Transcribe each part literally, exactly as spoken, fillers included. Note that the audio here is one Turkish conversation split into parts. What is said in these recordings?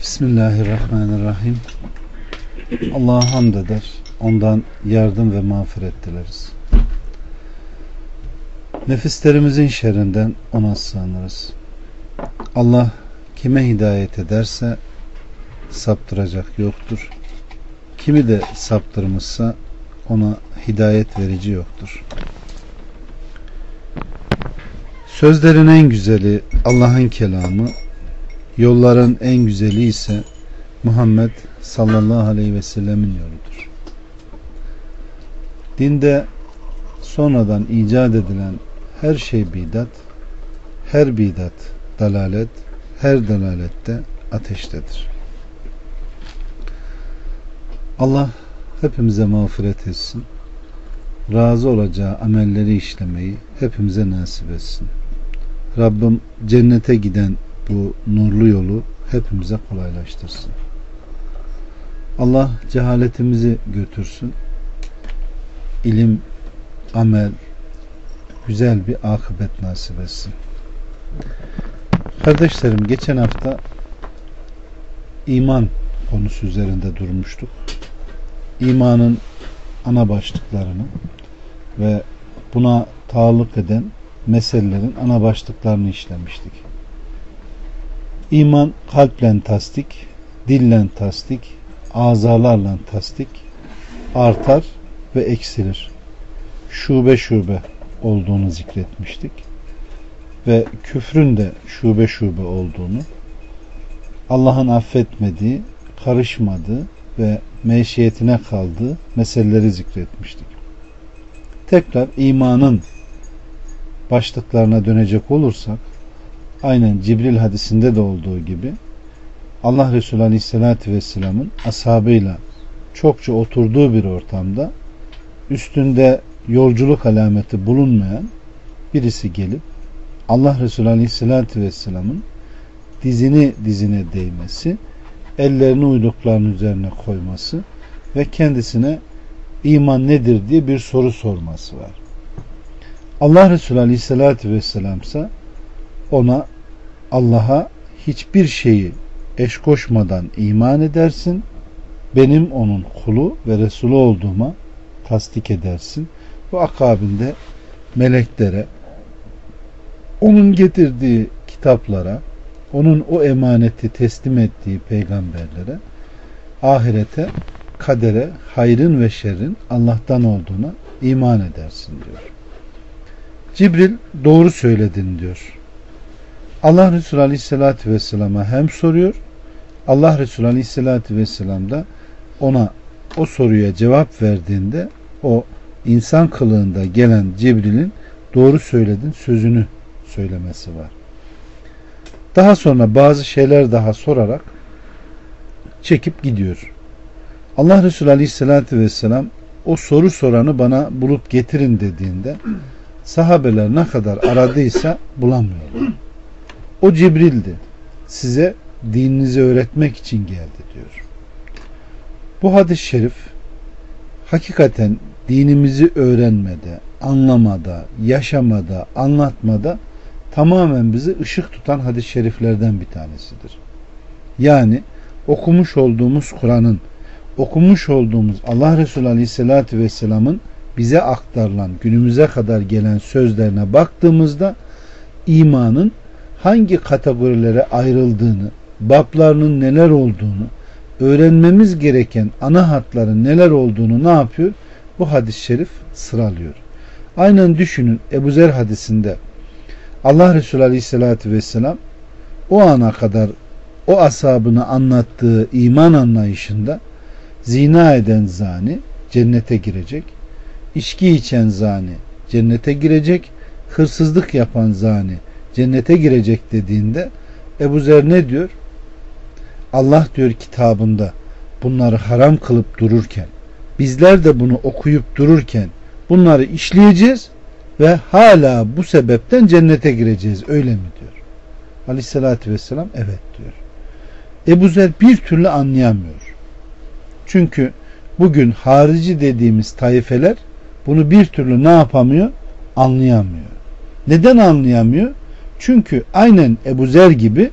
Bismillahirrahmanirrahim. Allah'a hamd eder, ondan yardım ve mağfiret dileriz. Nefislerimizin şerrinden ona sığınırız. Allah kime hidayet ederse saptıracak yoktur. Kimi de saptırmışsa ona hidayet verici yoktur. Sözlerin en güzeli Allah'ın kelamı, yolların en güzeli ise Muhammed sallallahu aleyhi ve sellemin yoludur. Dinde sonradan icat edilen her şey bidat, her bidat dalalet, her dalalette ateştedir. Allah hepimize mağfiret etsin. Razı olacağı amelleri işlemeyi hepimize nasip etsin. Rabbim cennete giden bu nurlu yolu hepimize kolaylaştırsın. Allah cehaletimizi götürsün. İlim, amel, güzel bir akıbet nasip etsin. Kardeşlerim, geçen hafta iman konusu üzerinde durmuştuk. İmanın ana başlıklarını ve buna taalluk eden meselelerin ana başlıklarını işlemiştik. İman kalple tasdik, dille tasdik, azalarla tasdik, artar ve eksilir. Şube şube olduğunu zikretmiştik. Ve küfrün de şube şube olduğunu, Allah'ın affetmediği, karışmadığı ve meşiyetine kaldığı meseleleri zikretmiştik. Tekrar imanın başlıklarına dönecek olursak, aynen Cibril hadisinde de olduğu gibi Allah Resulü Aleyhisselatü Vesselam'ın ashabıyla çokça oturduğu bir ortamda üstünde yolculuk alameti bulunmayan birisi gelip Allah Resulü Aleyhisselatü Vesselam'ın dizini dizine değmesi, ellerini uyduklarının üzerine koyması ve kendisine iman nedir diye bir soru sorması var. Allah Resulü Aleyhisselatü Vesselam ise ona Allah'a hiçbir şeyi eş koşmadan iman edersin, benim onun kulu ve Resulü olduğuma tasdik edersin. Bu akabinde meleklere, onun getirdiği kitaplara, onun o emaneti teslim ettiği peygamberlere, ahirete, kadere, hayrın ve şerrin Allah'tan olduğuna iman edersin diyor. Cibril doğru söyledin diyor. Allah Resulü Aleyhisselatü Vesselam'a hem soruyor, Allah Resulü Aleyhisselatü Vesselam da ona o soruya cevap verdiğinde o insan kılığında gelen Cibril'in doğru söyledin sözünü söylemesi var. Daha sonra bazı şeyler daha sorarak çekip gidiyor. Allah Resulü Aleyhisselatü Vesselam o soru soranı bana bulup getirin dediğinde sahabeler ne kadar aradıysa bulamıyorlar. O Cibril'di. Size dininizi öğretmek için geldi diyor. Bu hadis-i şerif hakikaten dinimizi öğrenmede, anlamada, yaşamada, anlatmada tamamen bizi ışık tutan hadis-i şeriflerden bir tanesidir. Yani okumuş olduğumuz Kur'an'ın, okumuş olduğumuz Allah Resulü Aleyhisselatü Vesselam'ın bize aktarılan, günümüze kadar gelen sözlerine baktığımızda imanın hangi kategorilere ayrıldığını, bablarının neler olduğunu, öğrenmemiz gereken ana hatların neler olduğunu ne yapıyor? Bu hadis-i şerif sıralıyor. Aynen düşünün, Ebu Zer hadisinde Allah Resulü Aleyhisselatü Vesselam o ana kadar o ashabına anlattığı iman anlayışında zina eden zani cennete girecek, içki içen zani cennete girecek, hırsızlık yapan zani cennete girecek dediğinde Ebu Zer ne diyor? Allah diyor kitabında bunları haram kılıp dururken, bizler de bunu okuyup dururken bunları işleyeceğiz ve hala bu sebepten cennete gireceğiz, öyle mi diyor. Aleyhissalatü vesselam evet diyor. Ebu Zer bir türlü anlayamıyor. Çünkü bugün harici dediğimiz taifeler bunu bir türlü ne yapamıyor? Anlayamıyor. Neden anlayamıyor? Çünkü aynen Ebu Zer gibi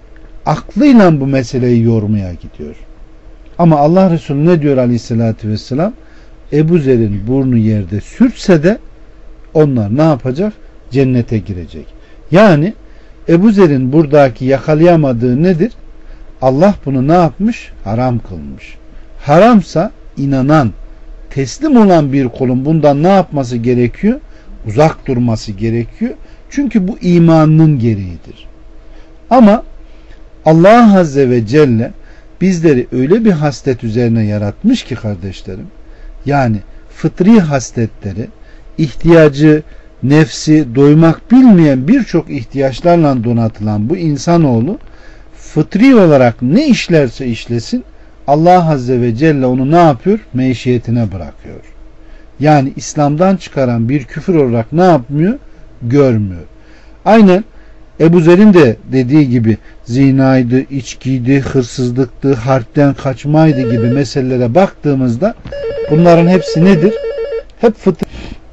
aklıyla bu meseleyi yormaya gidiyor. Ama Allah Resulü ne diyor aleyhissalatü vesselam? Ebu Zer'in burnu yerde sürtse de onlar ne yapacak? Cennete girecek. Yani Ebu Zer'in buradaki yakalayamadığı nedir? Allah bunu ne yapmış? Haram kılmış. Haramsa inanan, teslim olan bir kulun bundan ne yapması gerekiyor? Uzak durması gerekiyor. Çünkü bu imanının gereğidir. Ama Allah Azze ve Celle bizleri öyle bir haslet üzerine yaratmış ki kardeşlerim, yani fıtri hasletleri, ihtiyacı, nefsi doymak bilmeyen birçok ihtiyaçlarla donatılan bu insanoğlu fıtri olarak ne işlerse işlesin Allah Azze ve Celle onu ne yapıyor? Meşiyetine bırakıyor. Yani İslam'dan çıkaran bir küfür olarak ne yapmıyor? Görmüyor. Aynen Ebu Zer'in de dediği gibi zinaydı, içkiydi, hırsızlıktı, harpten kaçmaydı gibi meselelere baktığımızda bunların hepsi nedir? Hep fıtri.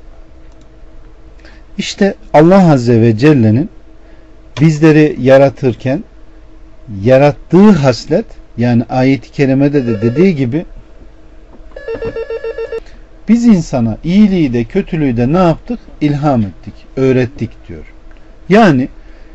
İşte Allah Azze ve Celle'nin bizleri yaratırken yarattığı haslet, yani ayet-i kerimede de dediği gibi biz insana iyiliği de kötülüğü de ne yaptık? İlham ettik, öğrettik diyor. Yani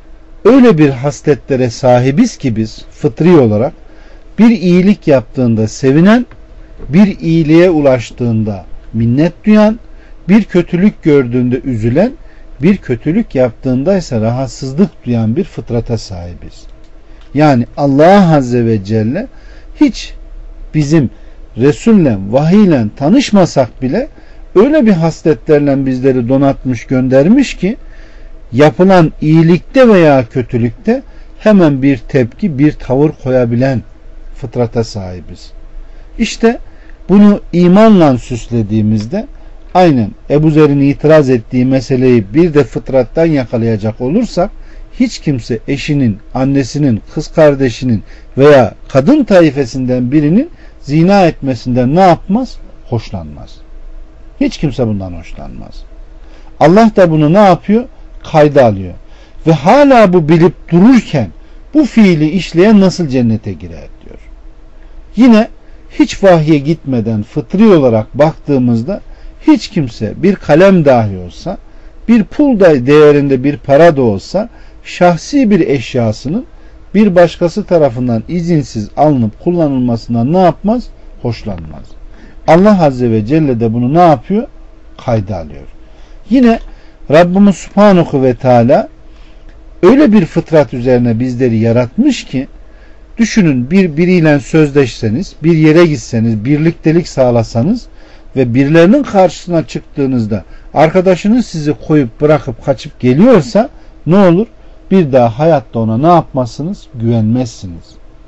öyle bir hasletlere sahibiz ki biz fıtri olarak bir iyilik yaptığında sevinen, bir iyiliğe ulaştığında minnet duyan, bir kötülük gördüğünde üzülen, bir kötülük yaptığında ise rahatsızlık duyan bir fıtrata sahibiz. Yani Allah Azze ve Celle hiç bizim Resul'le, vahiyle tanışmasak bile öyle bir hasletlerle bizleri donatmış, göndermiş ki yapılan iyilikte veya kötülükte hemen bir tepki, bir tavır koyabilen fıtrata sahibiz. İşte bunu imanla süslediğimizde aynen Ebu Zer'in itiraz ettiği meseleyi bir de fıtrattan yakalayacak olursak hiç kimse eşinin, annesinin, kız kardeşinin veya kadın taifesinden birinin zina etmesinden ne yapmaz? Hoşlanmaz. Hiç kimse bundan hoşlanmaz. Allah da bunu ne yapıyor? Kayda alıyor. Ve hala bu bilip dururken bu fiili işleyen nasıl cennete girer diyor. Yine hiç vahye gitmeden fıtri olarak baktığımızda hiç kimse bir kalem dahi olsa, bir pul da değerinde bir para da olsa şahsi bir eşyasının bir başkası tarafından izinsiz alınıp kullanılmasından ne yapmaz? Hoşlanmaz. Allah Azze ve Celle de bunu ne yapıyor? Kayda alıyor. Yine Rabbimiz Subhanahu ve Teala öyle bir fıtrat üzerine bizleri yaratmış ki düşünün, bir biriyle sözleşseniz, bir yere gitseniz, birliktelik sağlasanız ve birilerinin karşısına çıktığınızda arkadaşınız sizi koyup bırakıp kaçıp geliyorsa ne olur? Bir daha hayatta ona ne yapmazsınız? Güvenmezsiniz.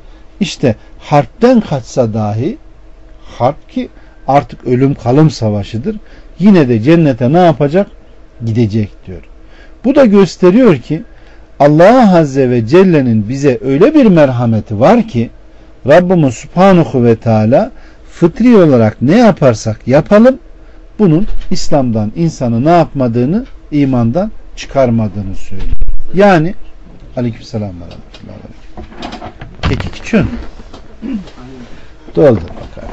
İşte harpten kaçsa dahi, harp ki artık ölüm kalım savaşıdır, yine de cennete ne yapacak? Gidecek diyor. Bu da gösteriyor ki Allah Azze ve Celle'nin bize öyle bir merhameti var ki Rabbimiz Subhanahu ve Teala fıtri olarak ne yaparsak yapalım bunun İslam'dan insanı ne yapmadığını, imandan çıkarmadığını söylüyor. Yani aleykümselam ve rahmetullah. Peki küçün. Doldur bakalım.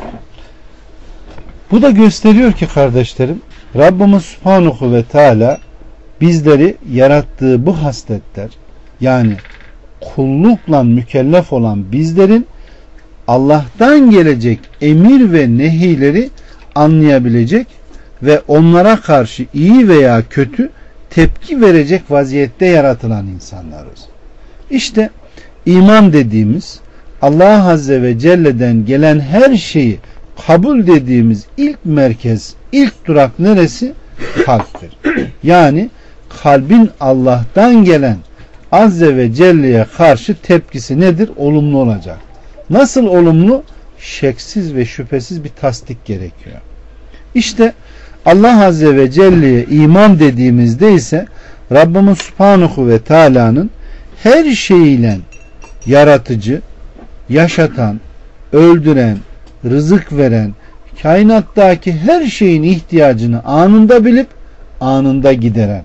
Bu da gösteriyor ki kardeşlerim Rabbimiz Subhanahu ve Teala bizleri yarattığı bu hasletler, yani kullukla mükellef olan bizlerin Allah'tan gelecek emir ve nehileri anlayabilecek ve onlara karşı iyi veya kötü tepki verecek vaziyette yaratılan insanlarız. İşte iman dediğimiz Allah Azze ve Celle'den gelen her şeyi kabul dediğimiz ilk merkez, ilk durak neresi? Kalptir. Yani kalbin Allah'tan gelen Azze ve Celle'ye karşı tepkisi nedir? Olumlu olacak. Nasıl olumlu? Şeksiz ve şüphesiz bir tasdik gerekiyor. İşte Allah Azze ve Celle'ye iman dediğimizde ise Rabbimiz Subhanahu ve Teala'nın her şeyiyle yaratıcı, yaşatan, öldüren, rızık veren, kainattaki her şeyin ihtiyacını anında bilip anında gideren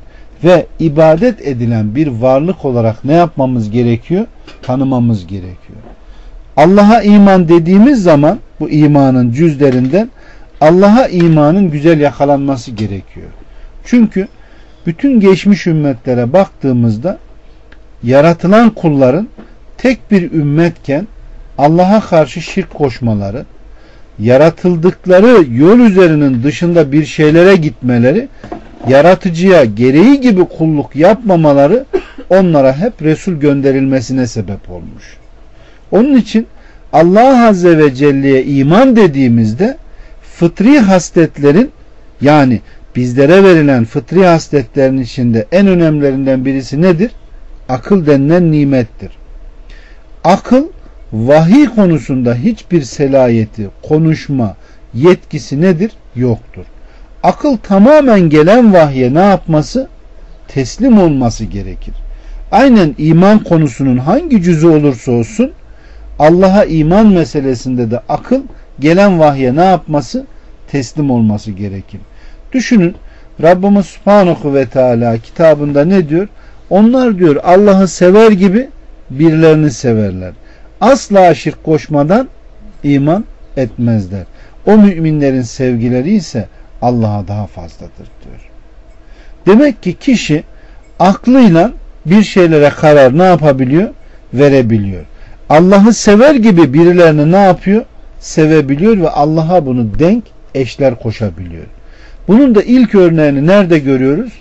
ve ibadet edilen bir varlık olarak ne yapmamız gerekiyor? Tanımamız gerekiyor. Allah'a iman dediğimiz zaman bu imanın cüzlerinden Allah'a imanın güzel yakalanması gerekiyor. Çünkü bütün geçmiş ümmetlere baktığımızda yaratılan kulların tek bir ümmetken Allah'a karşı şirk koşmaları, yaratıldıkları yol üzerinin dışında bir şeylere gitmeleri, yaratıcıya gereği gibi kulluk yapmamaları onlara hep Resul gönderilmesine sebep olmuş. Onun için Allah Azze ve Celle'ye iman dediğimizde fıtri hasletlerin, yani bizlere verilen fıtri hasletlerin içinde en önemlilerinden birisi nedir? Akıl denilen nimettir. Akıl vahiy konusunda hiçbir selayeti, konuşma, yetkisi nedir? Yoktur. Akıl tamamen gelen vahye ne yapması? Teslim olması gerekir. Aynen iman konusunun hangi cüzü olursa olsun Allah'a iman meselesinde de akıl gelen vahye ne yapması? Teslim olması gerekir. Düşünün, Rabbimiz Subhanahu ve Teala kitabında ne diyor? Onlar diyor Allah'ı sever gibi birilerini severler. Asla şirk koşmadan iman etmezler. O müminlerin sevgileri ise Allah'a daha fazladır diyor. Demek ki kişi aklıyla bir şeylere karar ne yapabiliyor? Verebiliyor. Allah'ı sever gibi birilerini ne yapıyor? Sevebiliyor ve Allah'a bunu denk eşler koşabiliyor. Bunun da ilk örneğini nerede görüyoruz?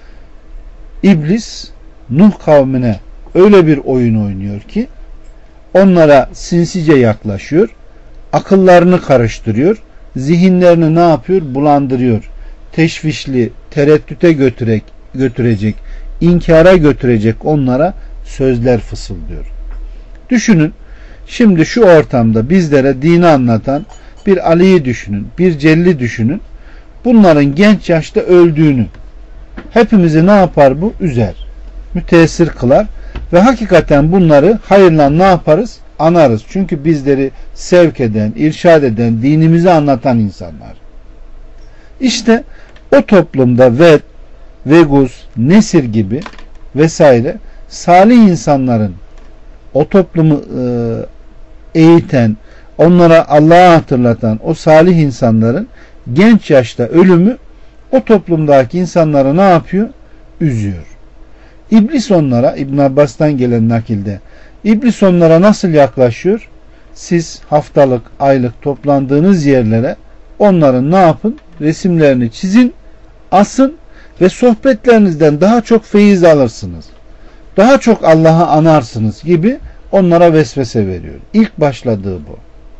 İblis Nuh kavmine öyle bir oyun oynuyor ki onlara sinsice yaklaşıyor, akıllarını karıştırıyor, zihinlerini ne yapıyor? Bulandırıyor. Teşvişli, tereddüte götürek, götürecek, inkara götürecek onlara sözler fısıldıyor. Düşünün, şimdi şu ortamda bizlere dini anlatan bir Ali'yi düşünün, bir Celil'i düşünün. Bunların genç yaşta öldüğünü hepimizi ne yapar bu? Üzer, müteessir kılar ve hakikaten bunları hayırla ne yaparız? Anarız. Çünkü bizleri sevk eden, irşad eden, dinimizi anlatan insanlar. İşte o toplumda Ved, Veguz, Nesir gibi vesaire salih insanların o toplumu e, eğiten, onlara Allah'ı hatırlatan o salih insanların genç yaşta ölümü o toplumdaki insanları ne yapıyor? Üzüyor. İblis onlara, İbn Abbas'tan gelen nakilde, İblis onlara nasıl yaklaşıyor? Siz haftalık, aylık toplandığınız yerlere onların ne yapın? Resimlerini çizin, asın ve sohbetlerinizden daha çok feyiz alırsınız. Daha çok Allah'ı anarsınız gibi onlara vesvese veriyor. İlk başladığı bu.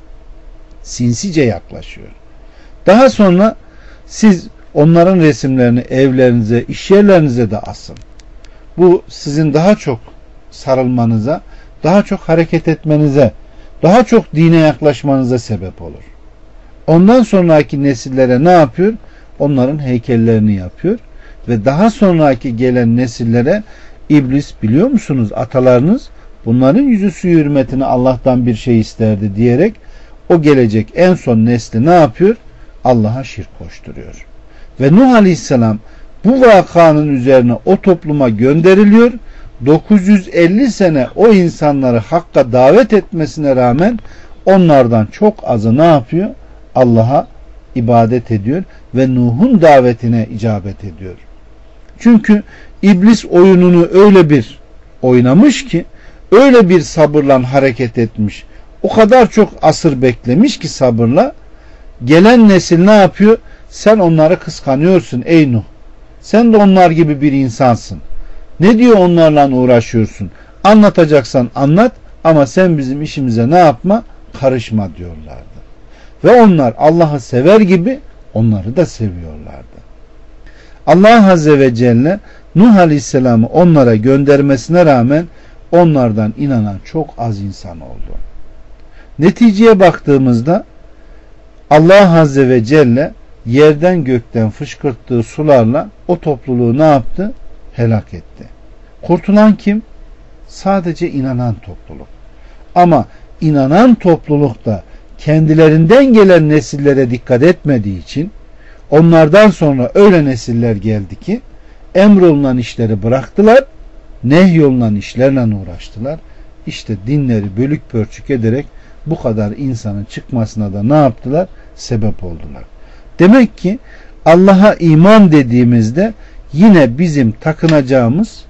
Sinsice yaklaşıyor. Daha sonra siz onların resimlerini evlerinize, iş yerlerinize de asın. Bu sizin daha çok sarılmanıza, daha çok hareket etmenize, daha çok dine yaklaşmanıza sebep olur. Ondan sonraki nesillere ne yapıyor? Onların heykellerini yapıyor ve daha sonraki gelen nesillere İblis, biliyor musunuz, atalarınız bunların yüzü suyu hürmetine Allah'tan bir şey isterdi diyerek o gelecek en son nesli ne yapıyor? Allah'a şirk koşturuyor. Ve Nuh Aleyhisselam bu vakanın üzerine o topluma gönderiliyor. dokuz yüz elli sene o insanları Hakk'a davet etmesine rağmen onlardan çok azı ne yapıyor? Allah'a ibadet ediyor ve Nuh'un davetine icabet ediyor. Çünkü İblis oyununu öyle bir oynamış ki, öyle bir sabırla hareket etmiş, o kadar çok asır beklemiş ki sabırla, gelen nesil ne yapıyor? Sen onları kıskanıyorsun ey Nuh. Sen de onlar gibi bir insansın. Ne diyor onlarla uğraşıyorsun? Anlatacaksan anlat ama sen bizim işimize ne yapma? Karışma diyorlardı. Ve onlar Allah'ı sever gibi onları da seviyorlardı. Allah Azze ve Celle Nuh Aleyhisselam'ı onlara göndermesine rağmen onlardan inanan çok az insan oldu. Neticeye baktığımızda Allah Azze ve Celle yerden gökten fışkırttığı sularla o topluluğu ne yaptı? Helak etti. Kurtulan kim? Sadece inanan topluluk. Ama inanan topluluk da kendilerinden gelen nesillere dikkat etmediği için onlardan sonra öyle nesiller geldi ki Emrolunan işleri bıraktılar, nehyolunan işlerle uğraştılar. İşte dinleri bölük pörçük ederek bu kadar insanın çıkmasına da ne yaptılar? Sebep oldular. Demek ki Allah'a iman dediğimizde yine bizim takınacağımız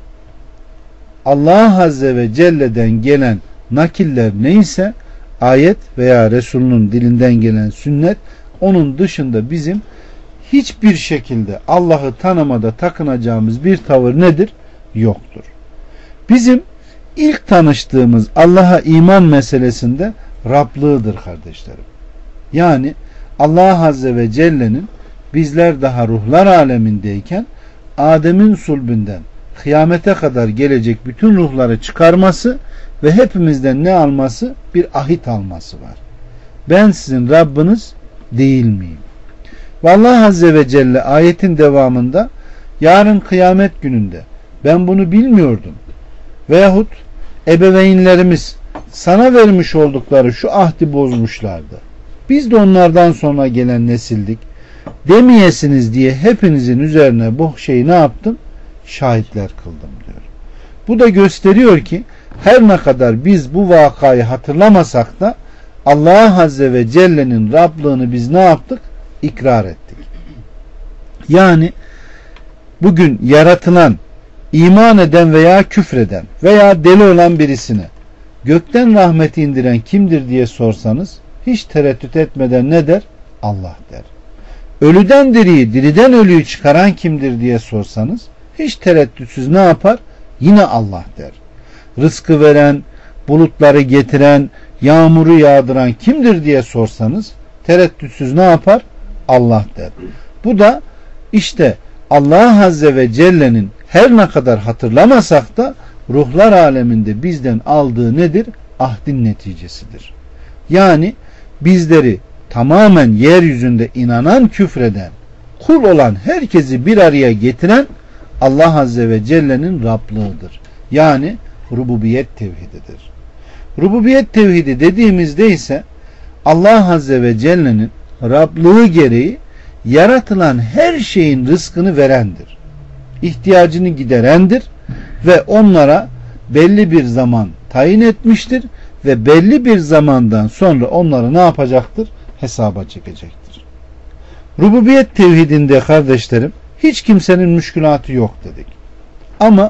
Allah Azze ve Celle'den gelen nakiller neyse, ayet veya Resulünün dilinden gelen sünnet, onun dışında bizim hiçbir şekilde Allah'ı tanımada takınacağımız bir tavır nedir? Yoktur. Bizim ilk tanıştığımız Allah'a iman meselesinde Rablığıdır kardeşlerim. Yani Allah Azze ve Celle'nin bizler daha ruhlar alemindeyken Adem'in sulbünden kıyamete kadar gelecek bütün ruhları çıkarması ve hepimizden ne alması? Bir ahit alması var. Ben sizin Rabbiniz değil miyim? Ve Allah Azze ve Celle ayetin devamında yarın kıyamet gününde ben bunu bilmiyordum veyahut ebeveynlerimiz sana vermiş oldukları şu ahdi bozmuşlardı, biz de onlardan sonra gelen nesildik demeyesiniz diye hepinizin üzerine bu şeyi ne yaptım? Şahitler kıldım diyor. Bu da gösteriyor ki her ne kadar biz bu vakayı hatırlamasak da Allah Azze ve Celle'nin Rablığını biz ne yaptık? İkrar ettik. Yani bugün yaratılan, iman eden veya küfreden veya deli olan birisine gökten rahmeti indiren kimdir diye sorsanız hiç tereddüt etmeden ne der? Allah der. Ölüden diriyi, diriden ölüyü çıkaran kimdir diye sorsanız hiç tereddütsüz ne yapar? Yine Allah der. Rızkı veren, bulutları getiren, yağmuru yağdıran kimdir diye sorsanız tereddütsüz ne yapar? Allah der. Bu da işte Allah Azze ve Celle'nin her ne kadar hatırlamasak da ruhlar aleminde bizden aldığı nedir? Ahdin neticesidir. Yani bizleri tamamen yeryüzünde inanan, küfreden, kul olan herkesi bir araya getiren Allah Azze ve Celle'nin Rablığıdır. Yani rububiyet tevhididir. Rububiyet tevhidi dediğimizde ise Allah Azze ve Celle'nin Rablığı gereği yaratılan her şeyin rızkını verendir. İhtiyacını giderendir ve onlara belli bir zaman tayin etmiştir ve belli bir zamandan sonra onları ne yapacaktır? Hesaba çekecektir. Rububiyet tevhidinde kardeşlerim hiç kimsenin müşkülatı yok dedik. Ama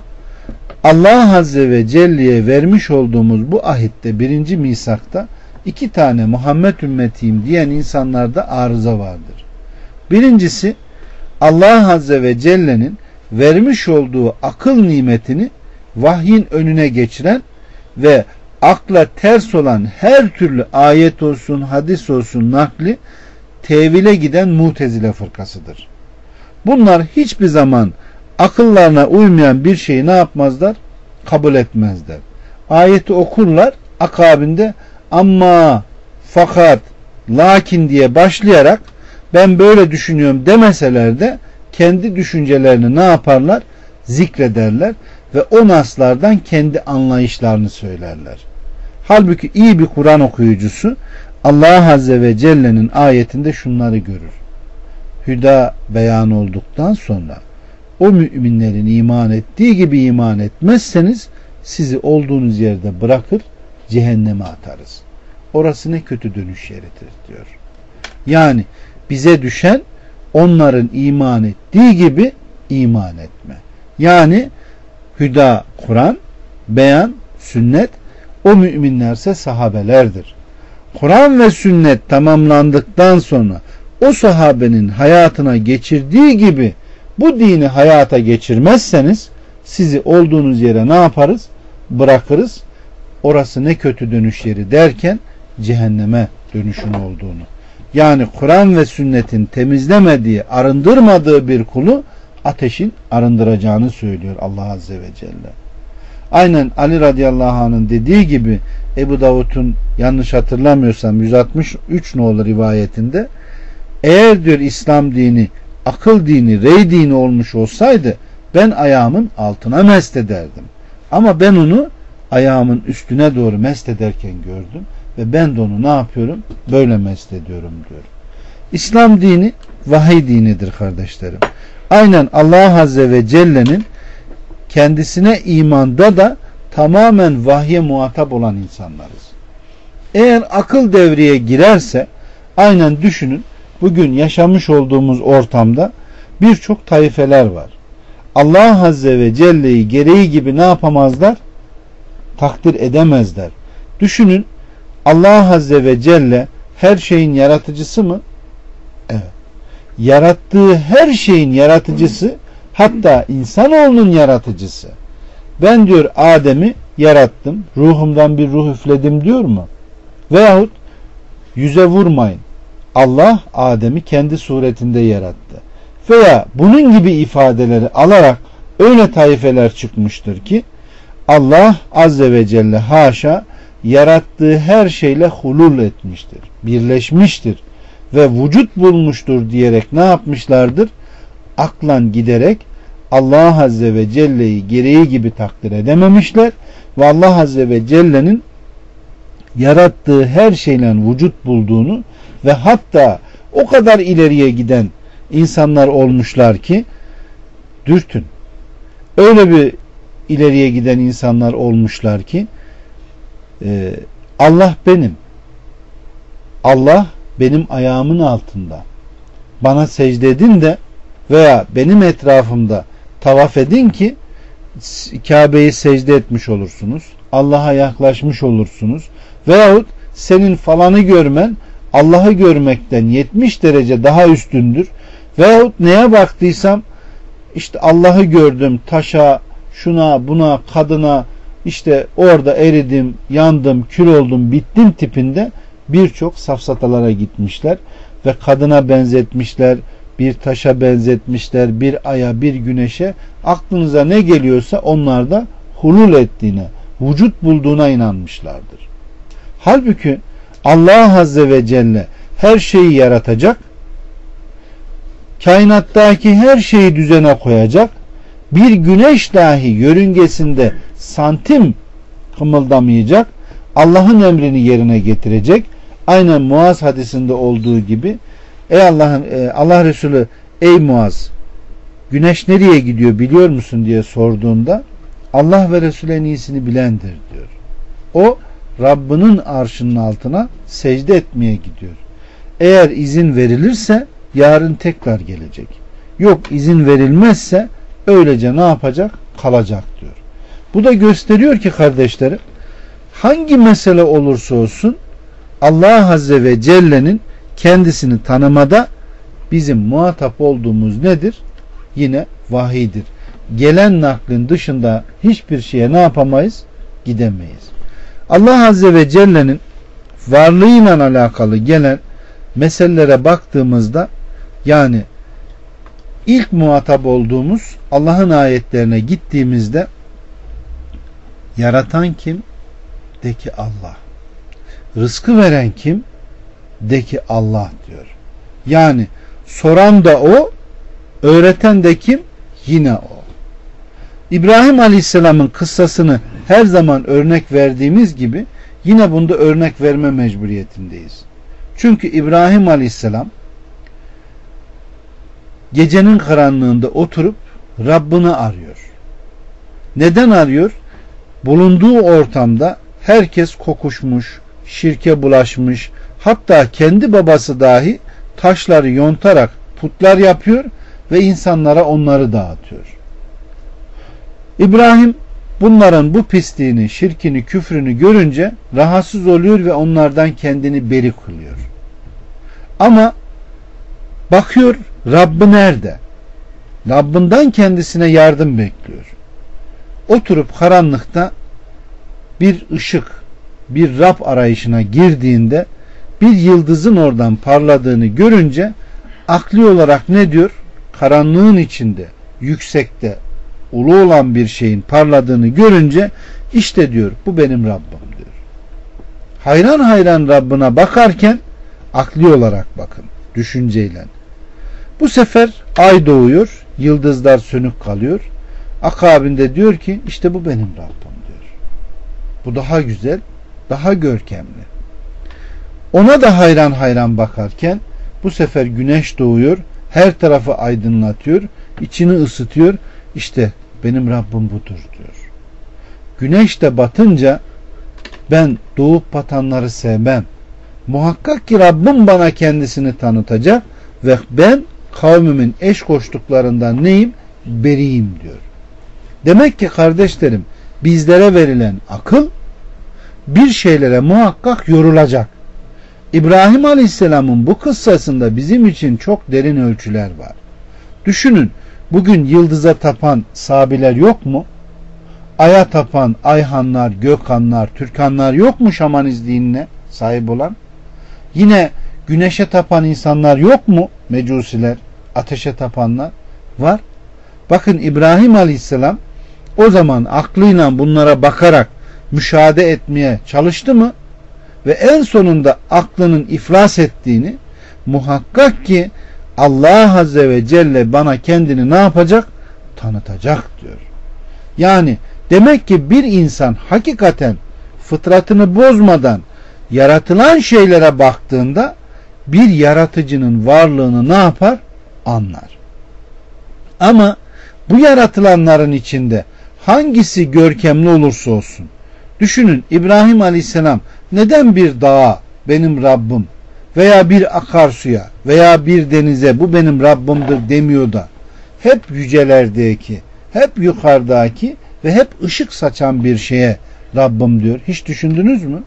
Allah Azze ve Celle'ye vermiş olduğumuz bu ahitte birinci misakta iki tane Muhammed ümmetiyim diyen insanlarda arıza vardır. Birincisi Allah Azze ve Celle'nin vermiş olduğu akıl nimetini vahyin önüne geçiren ve akla ters olan her türlü ayet olsun, hadis olsun nakli tevile giden Mutezile fırkasıdır. Bunlar hiçbir zaman akıllarına uymayan bir şeyi ne yapmazlar? Kabul etmezler. Ayeti okurlar, akabinde ama, fakat, lakin diye başlayarak ben böyle düşünüyorum demeseler de kendi düşüncelerini ne yaparlar? Zikrederler ve o naslardan kendi anlayışlarını söylerler. Halbuki iyi bir Kur'an okuyucusu Allah Azze ve Celle'nin ayetinde şunları görür. Hüda beyan olduktan sonra o müminlerin iman ettiği gibi iman etmezseniz sizi olduğunuz yerde bırakır cehenneme atarız. Orası ne kötü dönüş yeridir diyor. Yani bize düşen onların iman ettiği gibi iman etme. Yani hüda Kur'an, beyan sünnet, o müminlerse sahabelerdir. Kur'an ve sünnet tamamlandıktan sonra o sahabenin hayatına geçirdiği gibi bu dini hayata geçirmezseniz sizi olduğunuz yere ne yaparız? Bırakırız. Orası ne kötü dönüş yeri derken cehenneme dönüşün olduğunu. Yani Kur'an ve sünnetin temizlemediği, arındırmadığı bir kulu ateşin arındıracağını söylüyor Allah Azze ve Celle. Aynen Ali radıyallahu anh'ın dediği gibi Ebu Davud'un yanlış hatırlamıyorsam yüz altmış üç nolu rivayetinde eğer diyor İslam dini akıl dini, rey dini olmuş olsaydı ben ayağımın altına mest ederdim. Ama ben onu ayağımın üstüne doğru mest ederken gördüm ve ben de onu ne yapıyorum? Böyle mest ediyorum diyor. İslam dini vahiy dinidir kardeşlerim. aynen Allah Azze ve Celle'nin kendisine imanda da tamamen vahye muhatap olan insanlarız. Eğer akıl devreye girerse aynen düşünün, bugün yaşamış olduğumuz ortamda birçok taifeler var. Allah Azze ve Celle'yi gereği gibi ne yapamazlar? Takdir edemezler. Düşünün, Allah Azze ve Celle her şeyin yaratıcısı mı? Evet. Yarattığı her şeyin yaratıcısı, hatta insanoğlunun yaratıcısı. Ben diyor Adem'i yarattım, ruhumdan bir ruh üfledim diyor mu? Veyahut yüze vurmayın, Allah Adem'i kendi suretinde yarattı. Veya bunun gibi ifadeleri alarak öyle taifeler çıkmıştır ki Allah Azze ve Celle haşa yarattığı her şeyle hulul etmiştir, birleşmiştir ve vücut bulmuştur diyerek ne yapmışlardır? Aklan giderek Allah Azze ve Celle'yi gereği gibi takdir edememişler ve Allah Azze ve Celle'nin yarattığı her şeyle vücut bulduğunu ve hatta o kadar ileriye giden insanlar olmuşlar ki dürtün. Öyle bir ileriye giden insanlar olmuşlar ki e, Allah benim. Allah benim ayağımın altında. Bana secde edin de veya benim etrafımda tavaf edin ki Kabe'yi secde etmiş olursunuz. Allah'a yaklaşmış olursunuz. Veyahut senin falanı görmen Allah'ı görmekten yetmiş derece daha üstündür. Veyahut neye baktıysam işte Allah'ı gördüm, taşa, şuna, buna, kadına, işte orada eridim, yandım, kül oldum, bittim tipinde birçok safsatalara gitmişler ve kadına benzetmişler, bir taşa benzetmişler, bir aya, bir güneşe, aklınıza ne geliyorsa onlar da hulul ettiğine, vücut bulduğuna inanmışlardır. Halbuki Allah Azze ve Celle her şeyi yaratacak, kainattaki her şeyi düzene koyacak, bir güneş dahi yörüngesinde santim kımıldamayacak, Allah'ın emrini yerine getirecek. Aynen Muaz hadisinde olduğu gibi, ey Allah'ın Allah Resulü, ey Muaz, güneş nereye gidiyor biliyor musun diye sorduğunda Allah ve Resulü en iyisini bilendir diyor. O Rabbinin arşının altına secde etmeye gidiyor. Eğer izin verilirse yarın tekrar gelecek. Yok izin verilmezse öylece ne yapacak? Kalacak diyor. Bu da gösteriyor ki kardeşlerim, hangi mesele olursa olsun Allah Azze ve Celle'nin kendisini tanımada bizim muhatap olduğumuz nedir? Yine vahiydir. Gelen naklin dışında hiçbir şeye ne yapamayız? Gidemeyiz. Allah Azze ve Celle'nin varlığıyla alakalı gelen meselelere baktığımızda, yani ilk muhatap olduğumuz Allah'ın ayetlerine gittiğimizde, yaratan kim? De ki Allah. Rızkı veren kim? De ki Allah diyor. Yani soran da o, öğreten de kim? Yine o. İbrahim Aleyhisselam'ın kıssasını her zaman örnek verdiğimiz gibi yine bunda örnek verme mecburiyetindeyiz. Çünkü İbrahim Aleyhisselam gecenin karanlığında oturup Rabbini arıyor. Neden arıyor? Bulunduğu ortamda herkes kokuşmuş, şirke bulaşmış, hatta kendi babası dahi taşları yontarak putlar yapıyor ve insanlara onları dağıtıyor. İbrahim bunların bu pisliğini, şirkini, küfrünü görünce rahatsız oluyor ve onlardan kendini beri kılıyor. Ama bakıyor Rabbi nerede? Rabbinden kendisine yardım bekliyor. Oturup karanlıkta bir ışık, bir Rab arayışına girdiğinde bir yıldızın oradan parladığını görünce akli olarak ne diyor? Karanlığın içinde, yüksekte, ulu olan bir şeyin parladığını görünce işte diyor bu benim Rabbim diyor. Hayran hayran Rabbine bakarken akli olarak bakın, düşünceyle. Bu sefer ay doğuyor, yıldızlar sönük kalıyor. Akabinde diyor ki işte bu benim Rabbim diyor. Bu daha güzel, daha görkemli. Ona da hayran hayran bakarken bu sefer güneş doğuyor, her tarafı aydınlatıyor. içini ısıtıyor. İşte benim Rabbim budur diyor. Güneş de batınca ben doğup batanları sevmem. Muhakkak ki Rabbim bana kendisini tanıtacak ve ben kavmimin eş koştuklarından neyim? Beriyim diyor. Demek ki kardeşlerim, bizlere verilen akıl bir şeylere muhakkak yorulacak. İbrahim Aleyhisselam'ın bu kıssasında bizim için çok derin ölçüler var. Düşünün, bugün yıldıza tapan Sabiler yok mu? Aya tapan Ayhanlar, Gökhanlar, Türkanlar yok mu şamanist dinine sahip olan? Yine güneşe tapan insanlar yok mu? Mecusiler, ateşe tapanlar var. Bakın İbrahim Aleyhisselam o zaman aklıyla bunlara bakarak müşahede etmeye çalıştı mı? Ve en sonunda aklının iflas ettiğini, muhakkak ki Allah Azze ve Celle bana kendini ne yapacak? Tanıtacak diyor. Yani demek ki bir insan hakikaten fıtratını bozmadan yaratılan şeylere baktığında bir yaratıcının varlığını ne yapar? Anlar. Ama bu yaratılanların içinde hangisi görkemli olursa olsun, düşünün, İbrahim Aleyhisselam neden bir dağa benim Rabbim veya bir akarsuya veya bir denize bu benim Rabbimdir demiyor da hep yücelerdeki, hep yukarıdaki ve hep ışık saçan bir şeye Rabbim diyor. Hiç düşündünüz mü?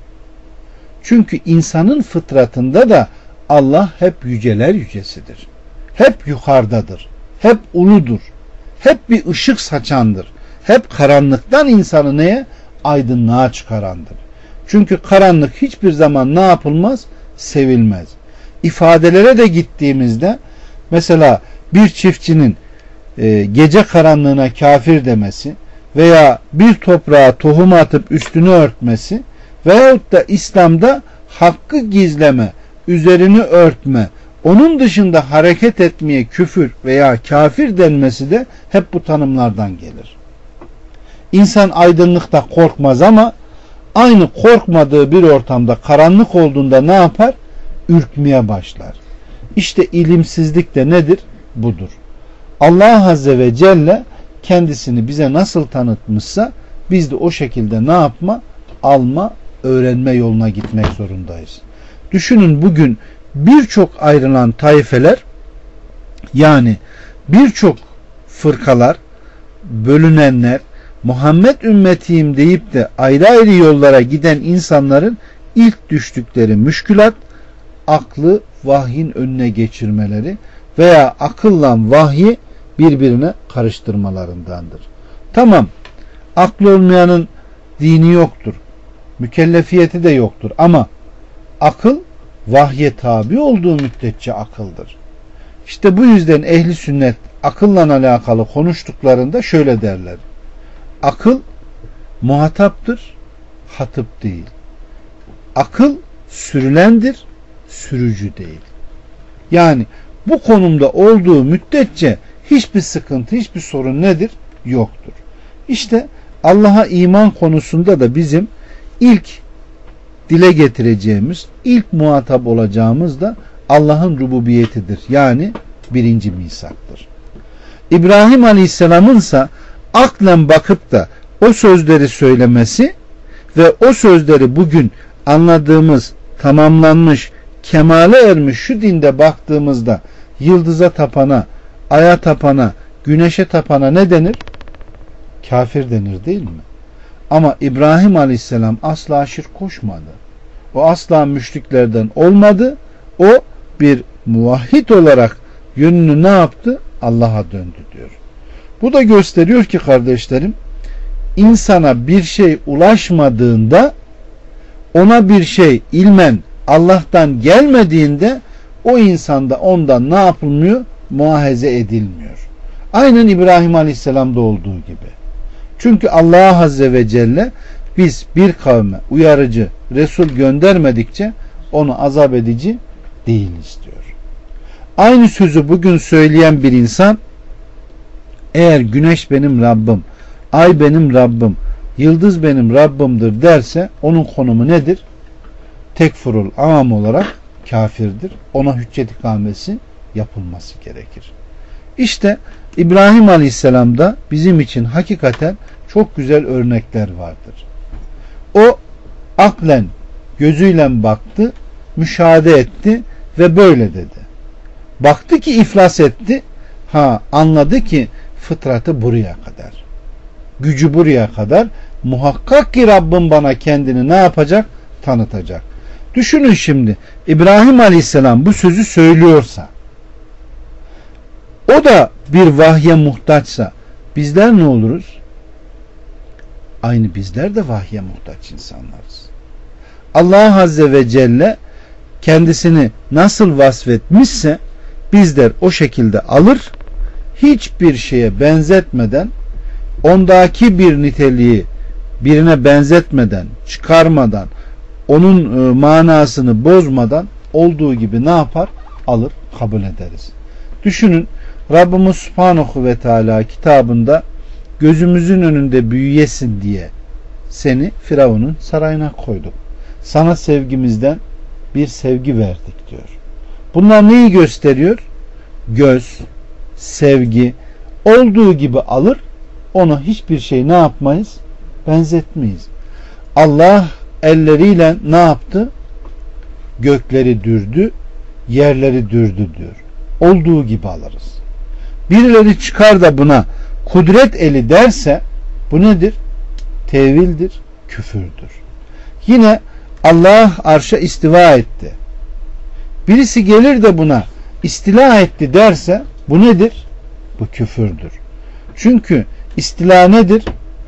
Çünkü insanın fıtratında da Allah hep yüceler yücesidir. Hep yukarıdadır. Hep uludur. Hep bir ışık saçandır. Hep karanlıktan insanı neye? Aydınlığa çıkarandır. Çünkü karanlık hiçbir zaman ne yapılmaz? Sevilmez. İfadelere de gittiğimizde mesela bir çiftçinin e, gece karanlığına kafir demesi veya bir toprağa tohum atıp üstünü örtmesi veyahut da İslam'da hakkı gizleme, üzerini örtme, onun dışında hareket etmeye küfür veya kafir denmesi de hep bu tanımlardan gelir. İnsan aydınlıkta korkmaz ama aynı korkmadığı bir ortamda karanlık olduğunda ne yapar? Ürkmeye başlar. İşte ilimsizlik de nedir? Budur. Allah Azze ve Celle kendisini bize nasıl tanıtmışsa biz de o şekilde ne yapma? Alma, öğrenme yoluna gitmek zorundayız. Düşünün, bugün birçok ayrılan taifeler, yani birçok fırkalar, bölünenler, Muhammed ümmetiyim deyip de ayrı ayrı yollara giden insanların ilk düştükleri müşkülat, aklı vahyin önüne geçirmeleri veya akılla vahyi birbirine karıştırmalarındandır. Tamam, aklı olmayanın dini yoktur, mükellefiyeti de yoktur ama akıl vahye tabi olduğu müddetçe akıldır. İşte bu yüzden ehli sünnet akılla alakalı konuştuklarında şöyle derler: akıl muhataptır, hatıp değil. Akıl sürülendir, sürücü değil. Yani bu konumda olduğu müddetçe hiçbir sıkıntı, hiçbir sorun nedir? Yoktur. İşte Allah'a iman konusunda da bizim ilk dile getireceğimiz, ilk muhatap olacağımız da Allah'ın rububiyetidir. Yani birinci misaktır. İbrahim Aleyhisselam'ın ise aklen bakıp da o sözleri söylemesi ve o sözleri bugün anladığımız, tamamlanmış, kemale ermiş şu dinde baktığımızda yıldıza tapana, aya tapana, güneşe tapana ne denir? Kafir denir, değil mi? Ama İbrahim Aleyhisselam asla şirk koşmadı. O asla müşriklerden olmadı. O bir muvahhid olarak yönünü ne yaptı? Allah'a döndü diyor. Bu da gösteriyor ki kardeşlerim, insana bir şey ulaşmadığında, ona bir şey ilmen Allah'tan gelmediğinde o insanda ondan ne yapılmıyor? Muahaze edilmiyor. Aynen İbrahim Aleyhisselam'da olduğu gibi. Çünkü Allah Azze ve Celle biz bir kavme uyarıcı Resul göndermedikçe onu azap edici değiliz diyor. Aynı sözü bugün söyleyen bir insan, eğer güneş benim Rabbim, ay benim Rabbim, yıldız benim Rabbimdir derse onun konumu nedir? Tekfurul am olarak kafirdir. Ona hüccet ikamesi yapılması gerekir. İşte İbrahim Aleyhisselam'da bizim için hakikaten çok güzel örnekler vardır. O aklen, gözüyle baktı, müşahede etti ve böyle dedi. Baktı ki iflas etti. Ha, anladı ki fıtratı buraya kadar. Gücü buraya kadar. Muhakkak ki Rabbim bana kendini ne yapacak? Tanıtacak. Düşünün şimdi, İbrahim Aleyhisselam bu sözü söylüyorsa, o da bir vahye muhtaçsa bizler ne oluruz? Aynı bizler de vahye muhtaç insanlarız. Allah Azze ve Celle kendisini nasıl vasfetmişse bizler o şekilde alır, hiçbir şeye benzetmeden, ondaki bir niteliği birine benzetmeden, çıkarmadan, onun e, manasını bozmadan olduğu gibi ne yapar? Alır, kabul ederiz. Düşünün, Rabbimiz Subhanahu ve Teala kitabında gözümüzün önünde büyüyesin diye seni Firavun'un sarayına koyduk. Sana sevgimizden bir sevgi verdik diyor. Bunlar neyi gösteriyor? Göz, sevgi olduğu gibi alır, ona hiçbir şey ne yapmayız? Benzetmeyiz. Allah elleriyle ne yaptı? Gökleri dürdü, yerleri dürdü diyor. Olduğu gibi alırız. Birileri çıkar da buna kudret eli derse bu nedir? Tevildir, küfürdür. Yine Allah arşa istiva etti. Birisi gelir de buna istila etti derse bu nedir? Bu küfürdür. Çünkü istila nedir?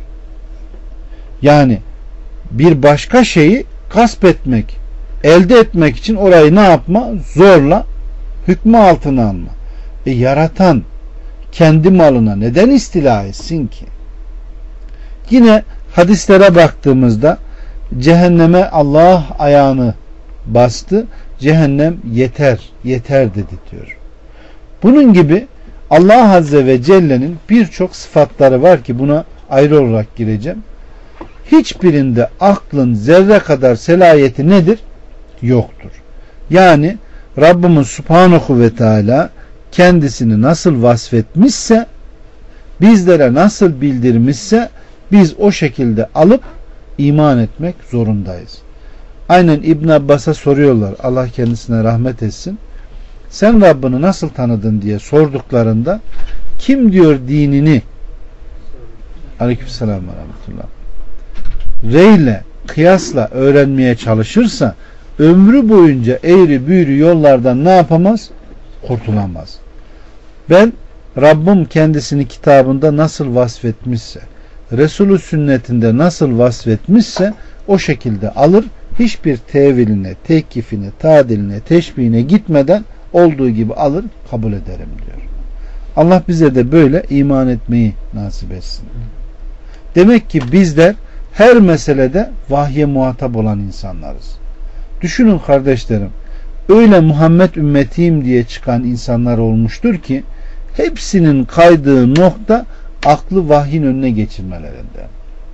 Yani bir başka şeyi gasp etmek, elde etmek için orayı ne yapma? Zorla hükmü altına alma. E yaratan kendi malına neden istila etsin ki? Yine hadislere baktığımızda cehenneme Allah ayağını bastı, cehennem yeter, yeter dedi diyor. Bunun gibi Allah Azze ve Celle'nin birçok sıfatları var ki buna ayrı olarak gireceğim. Hiçbirinde aklın zerre kadar selayeti nedir? Yoktur. Yani Rabbimiz Subhanahu ve Teala kendisini nasıl vasfetmişse, bizlere nasıl bildirmişse biz o şekilde alıp iman etmek zorundayız. Aynen İbn Abbas'a soruyorlar, Allah kendisine rahmet etsin. Sen Rabbini nasıl tanıdın diye sorduklarında kim diyor dinini Aleykümselam ve rahmetullah reyle, kıyasla öğrenmeye çalışırsa ömrü boyunca eğri büğrü yollardan ne yapamaz? Kurtulamaz. Ben Rabbim kendisini kitabında nasıl vasfetmişse, Resulü sünnetinde nasıl vasfetmişse o şekilde alır, hiçbir teviline, tekifine, tadiline, teşbihine gitmeden olduğu gibi alır, kabul ederim diyor. Allah bize de böyle iman etmeyi nasip etsin. Demek ki bizler her meselede vahye muhatap olan insanlarız. Düşünün kardeşlerim, öyle Muhammed ümmetiyim diye çıkan insanlar olmuştur ki hepsinin kaydığı nokta aklı vahyin önüne geçirmelerinde.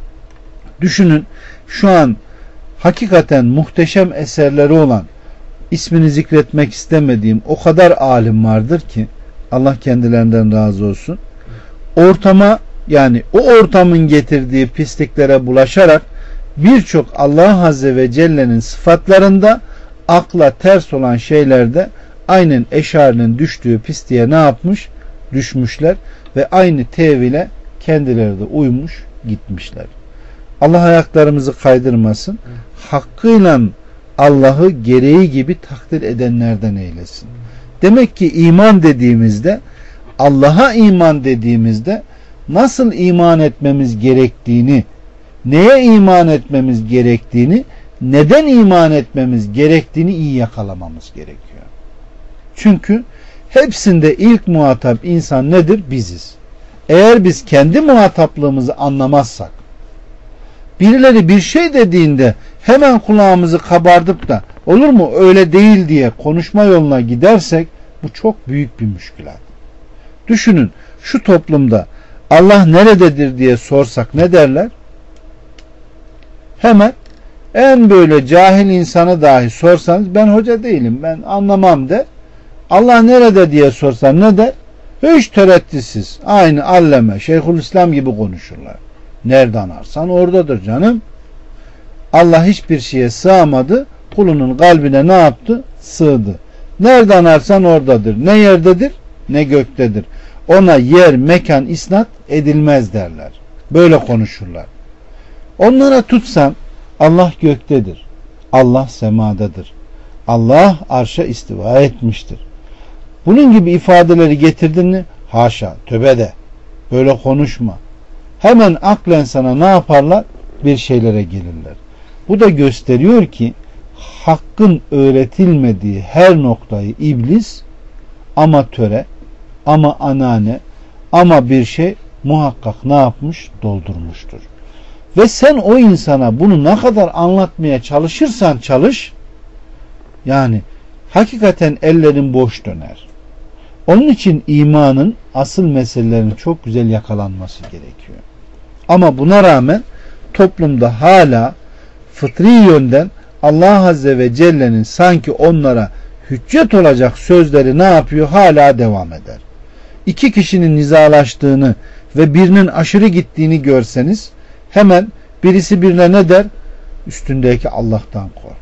Düşünün, şu an hakikaten muhteşem eserleri olan, ismini zikretmek istemediğim o kadar alim vardır ki Allah kendilerinden razı olsun. Ortama, yani o ortamın getirdiği pisliklere bulaşarak birçok Allah Azze ve Celle'nin sıfatlarında akla ters olan şeylerde aynen Eşari'nin düştüğü pisliğe ne yapmış? Düşmüşler ve aynı tevile kendileri de uymuş gitmişler. Allah ayaklarımızı kaydırmasın. Hakkıyla Allah'ı gereği gibi takdir edenlerden eylesin. Demek ki iman dediğimizde, Allah'a iman dediğimizde nasıl iman etmemiz gerektiğini, neye iman etmemiz gerektiğini, neden iman etmemiz gerektiğini iyi yakalamamız gerekiyor. Çünkü hepsinde ilk muhatap insan nedir? Biziz. Eğer biz kendi muhataplığımızı anlamazsak, birileri bir şey dediğinde hemen kulağımızı kabardıp da olur mu öyle değil diye konuşma yoluna gidersek bu çok büyük bir müşkülat. Düşünün, şu toplumda Allah nerededir diye sorsak ne derler? Hemen en böyle cahil insanı dahi sorsanız ben hoca değilim, ben anlamam de. Allah nerede diye sorsan ne der? Hiç tereddütsüz. Aynı alleme, Şeyhülislam gibi konuşurlar. Nereden ararsan oradadır canım. Allah hiçbir şeye sığamadı. Kulunun kalbine ne yaptı? Sığdı. Nereden ararsan oradadır. Ne yerdedir ne göktedir. Ona yer, mekan isnat edilmez derler. Böyle konuşurlar. Onlara tutsan Allah göktedir. Allah semadadır. Allah arşa istiva etmiştir. Bunun gibi ifadeleri getirdin mi? Haşa, tövbe de. Böyle konuşma. Hemen aklen sana ne yaparlar? Bir şeylere gelirler. Bu da gösteriyor ki hakkın öğretilmediği her noktayı iblis ama töre, ama anane, ama bir şey muhakkak ne yapmış? Doldurmuştur. Ve sen o insana bunu ne kadar anlatmaya çalışırsan çalış, yani hakikaten ellerin boş döner. Onun için imanın asıl meselelerinin çok güzel yakalanması gerekiyor. Ama buna rağmen toplumda hala fıtri yönden Allah Azze ve Celle'nin sanki onlara hüccet olacak sözleri ne yapıyor? Hala devam eder. İki kişinin nizalaştığını ve birinin aşırı gittiğini görseniz hemen birisi birine ne der? Üstündeki Allah'tan kork.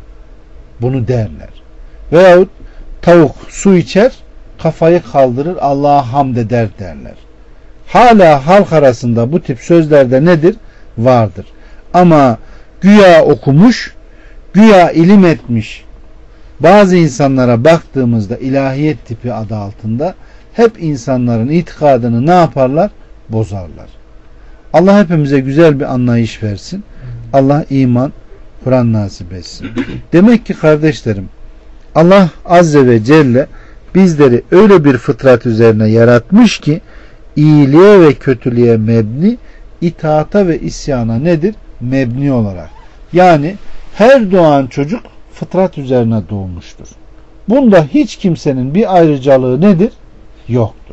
Bunu derler. Veyahut tavuk su içer, kafayı kaldırır, Allah'a hamd eder derler. Hala halk arasında bu tip sözlerde nedir? Vardır. Ama güya okumuş, güya ilim etmiş bazı insanlara baktığımızda ilahiyet tipi adı altında hep insanların itikadını ne yaparlar? Bozarlar. Allah hepimize güzel bir anlayış versin. Allah iman, Kur'an nasip etsin. Demek ki kardeşlerim, Allah Azze ve Celle bizleri öyle bir fıtrat üzerine yaratmış ki iyiliğe ve kötülüğe mebni, itaata ve isyana nedir? Mebni olarak. Yani her doğan çocuk fıtrat üzerine doğmuştur. Bunda hiç kimsenin bir ayrıcalığı nedir? Yoktur.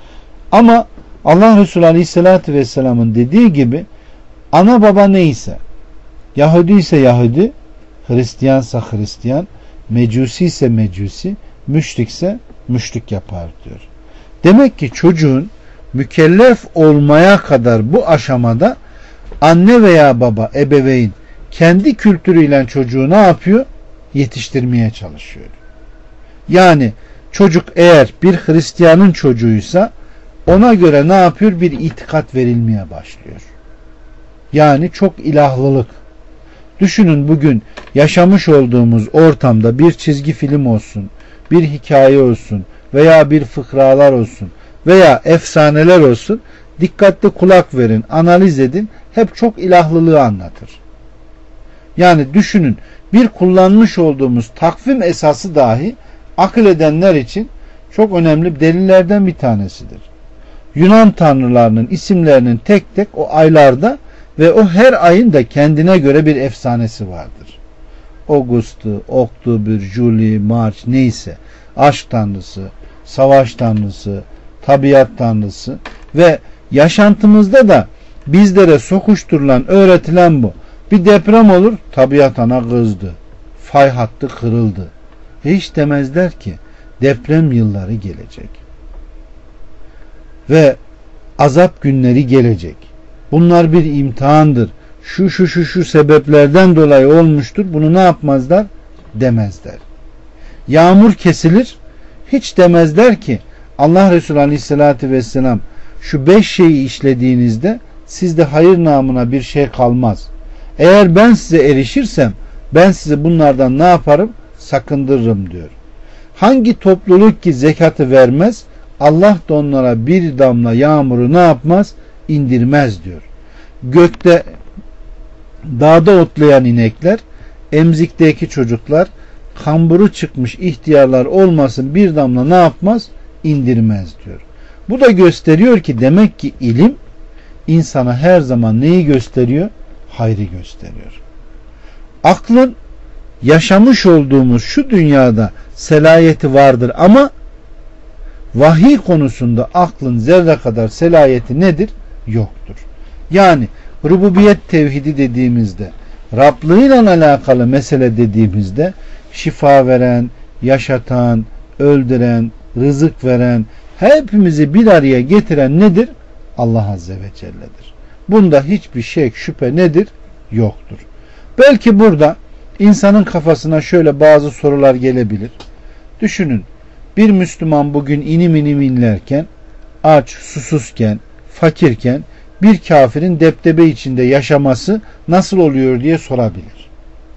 Ama Allah Resulü Aleyhisselatü Vesselam'ın dediği gibi ana baba neyse, Yahudi ise Yahudi, Hristiyansa Hristiyan, Mecusi ise Mecusi, müşrikse müşrik yapar diyor. Demek ki çocuğun mükellef olmaya kadar bu aşamada anne veya baba, ebeveyn kendi kültürüyle çocuğu ne yapıyor? Yetiştirmeye çalışıyor. Yani çocuk eğer bir Hristiyanın çocuğuysa ona göre ne yapıyor? Bir itikat verilmeye başlıyor. Yani çok ilahlılık. Düşünün bugün yaşamış olduğumuz ortamda bir çizgi film olsun, bir hikaye olsun veya bir fıkralar olsun veya efsaneler olsun. Dikkatli kulak verin, analiz edin. Hep çok ilahlılığı anlatır. Yani düşünün bir kullanmış olduğumuz takvim esası dahi akıl edenler için çok önemli delillerden bir tanesidir. Yunan tanrılarının isimlerinin tek tek o aylarda ve o her ayın da kendine göre bir efsanesi vardır. Augustu, Oktobür, Juli, Mart neyse aşk tanrısı, savaş tanrısı, tabiat tanrısı ve yaşantımızda da bizlere sokuşturulan, öğretilen bu. Bir deprem olur, tabiat ana kızdı. Fay hattı kırıldı. Hiç demezler ki deprem yılları gelecek. Ve azap günleri gelecek. Bunlar bir imtihandır. Şu şu şu şu sebeplerden dolayı olmuştur. Bunu ne yapmazlar? Demezler. Yağmur kesilir. Hiç demezler ki Allah Resulü Aleyhisselatü Vesselam şu beş şeyi işlediğinizde sizde hayır namına bir şey kalmaz. Eğer ben size erişirsem ben sizi bunlardan ne yaparım? Sakındırırım diyor. Hangi topluluk ki zekatı vermez, Allah da onlara bir damla yağmuru ne yapmaz? İndirmez diyor. Gökte dağda otlayan inekler, emzikteki çocuklar, kamburu çıkmış ihtiyarlar olmasın bir damla ne yapmaz? İndirmez diyor. Bu da gösteriyor ki demek ki ilim insana her zaman neyi gösteriyor? Hayrı gösteriyor. Aklın yaşamış olduğumuz şu dünyada selayeti vardır ama vahiy konusunda aklın zerre kadar selayeti nedir? Yoktur. Yani rububiyet tevhidi dediğimizde, Rablığıyla alakalı mesele dediğimizde şifa veren, yaşatan, öldüren, rızık veren, hepimizi bir araya getiren nedir? Allah Azze ve Celle'dir. Bunda hiçbir şek, şüphe nedir? Yoktur. Belki burada insanın kafasına şöyle bazı sorular gelebilir. Düşünün, bir Müslüman bugün inim inim inlerken, aç, susuzken, fakirken bir kafirin deptebe içinde yaşaması nasıl oluyor diye sorabilir.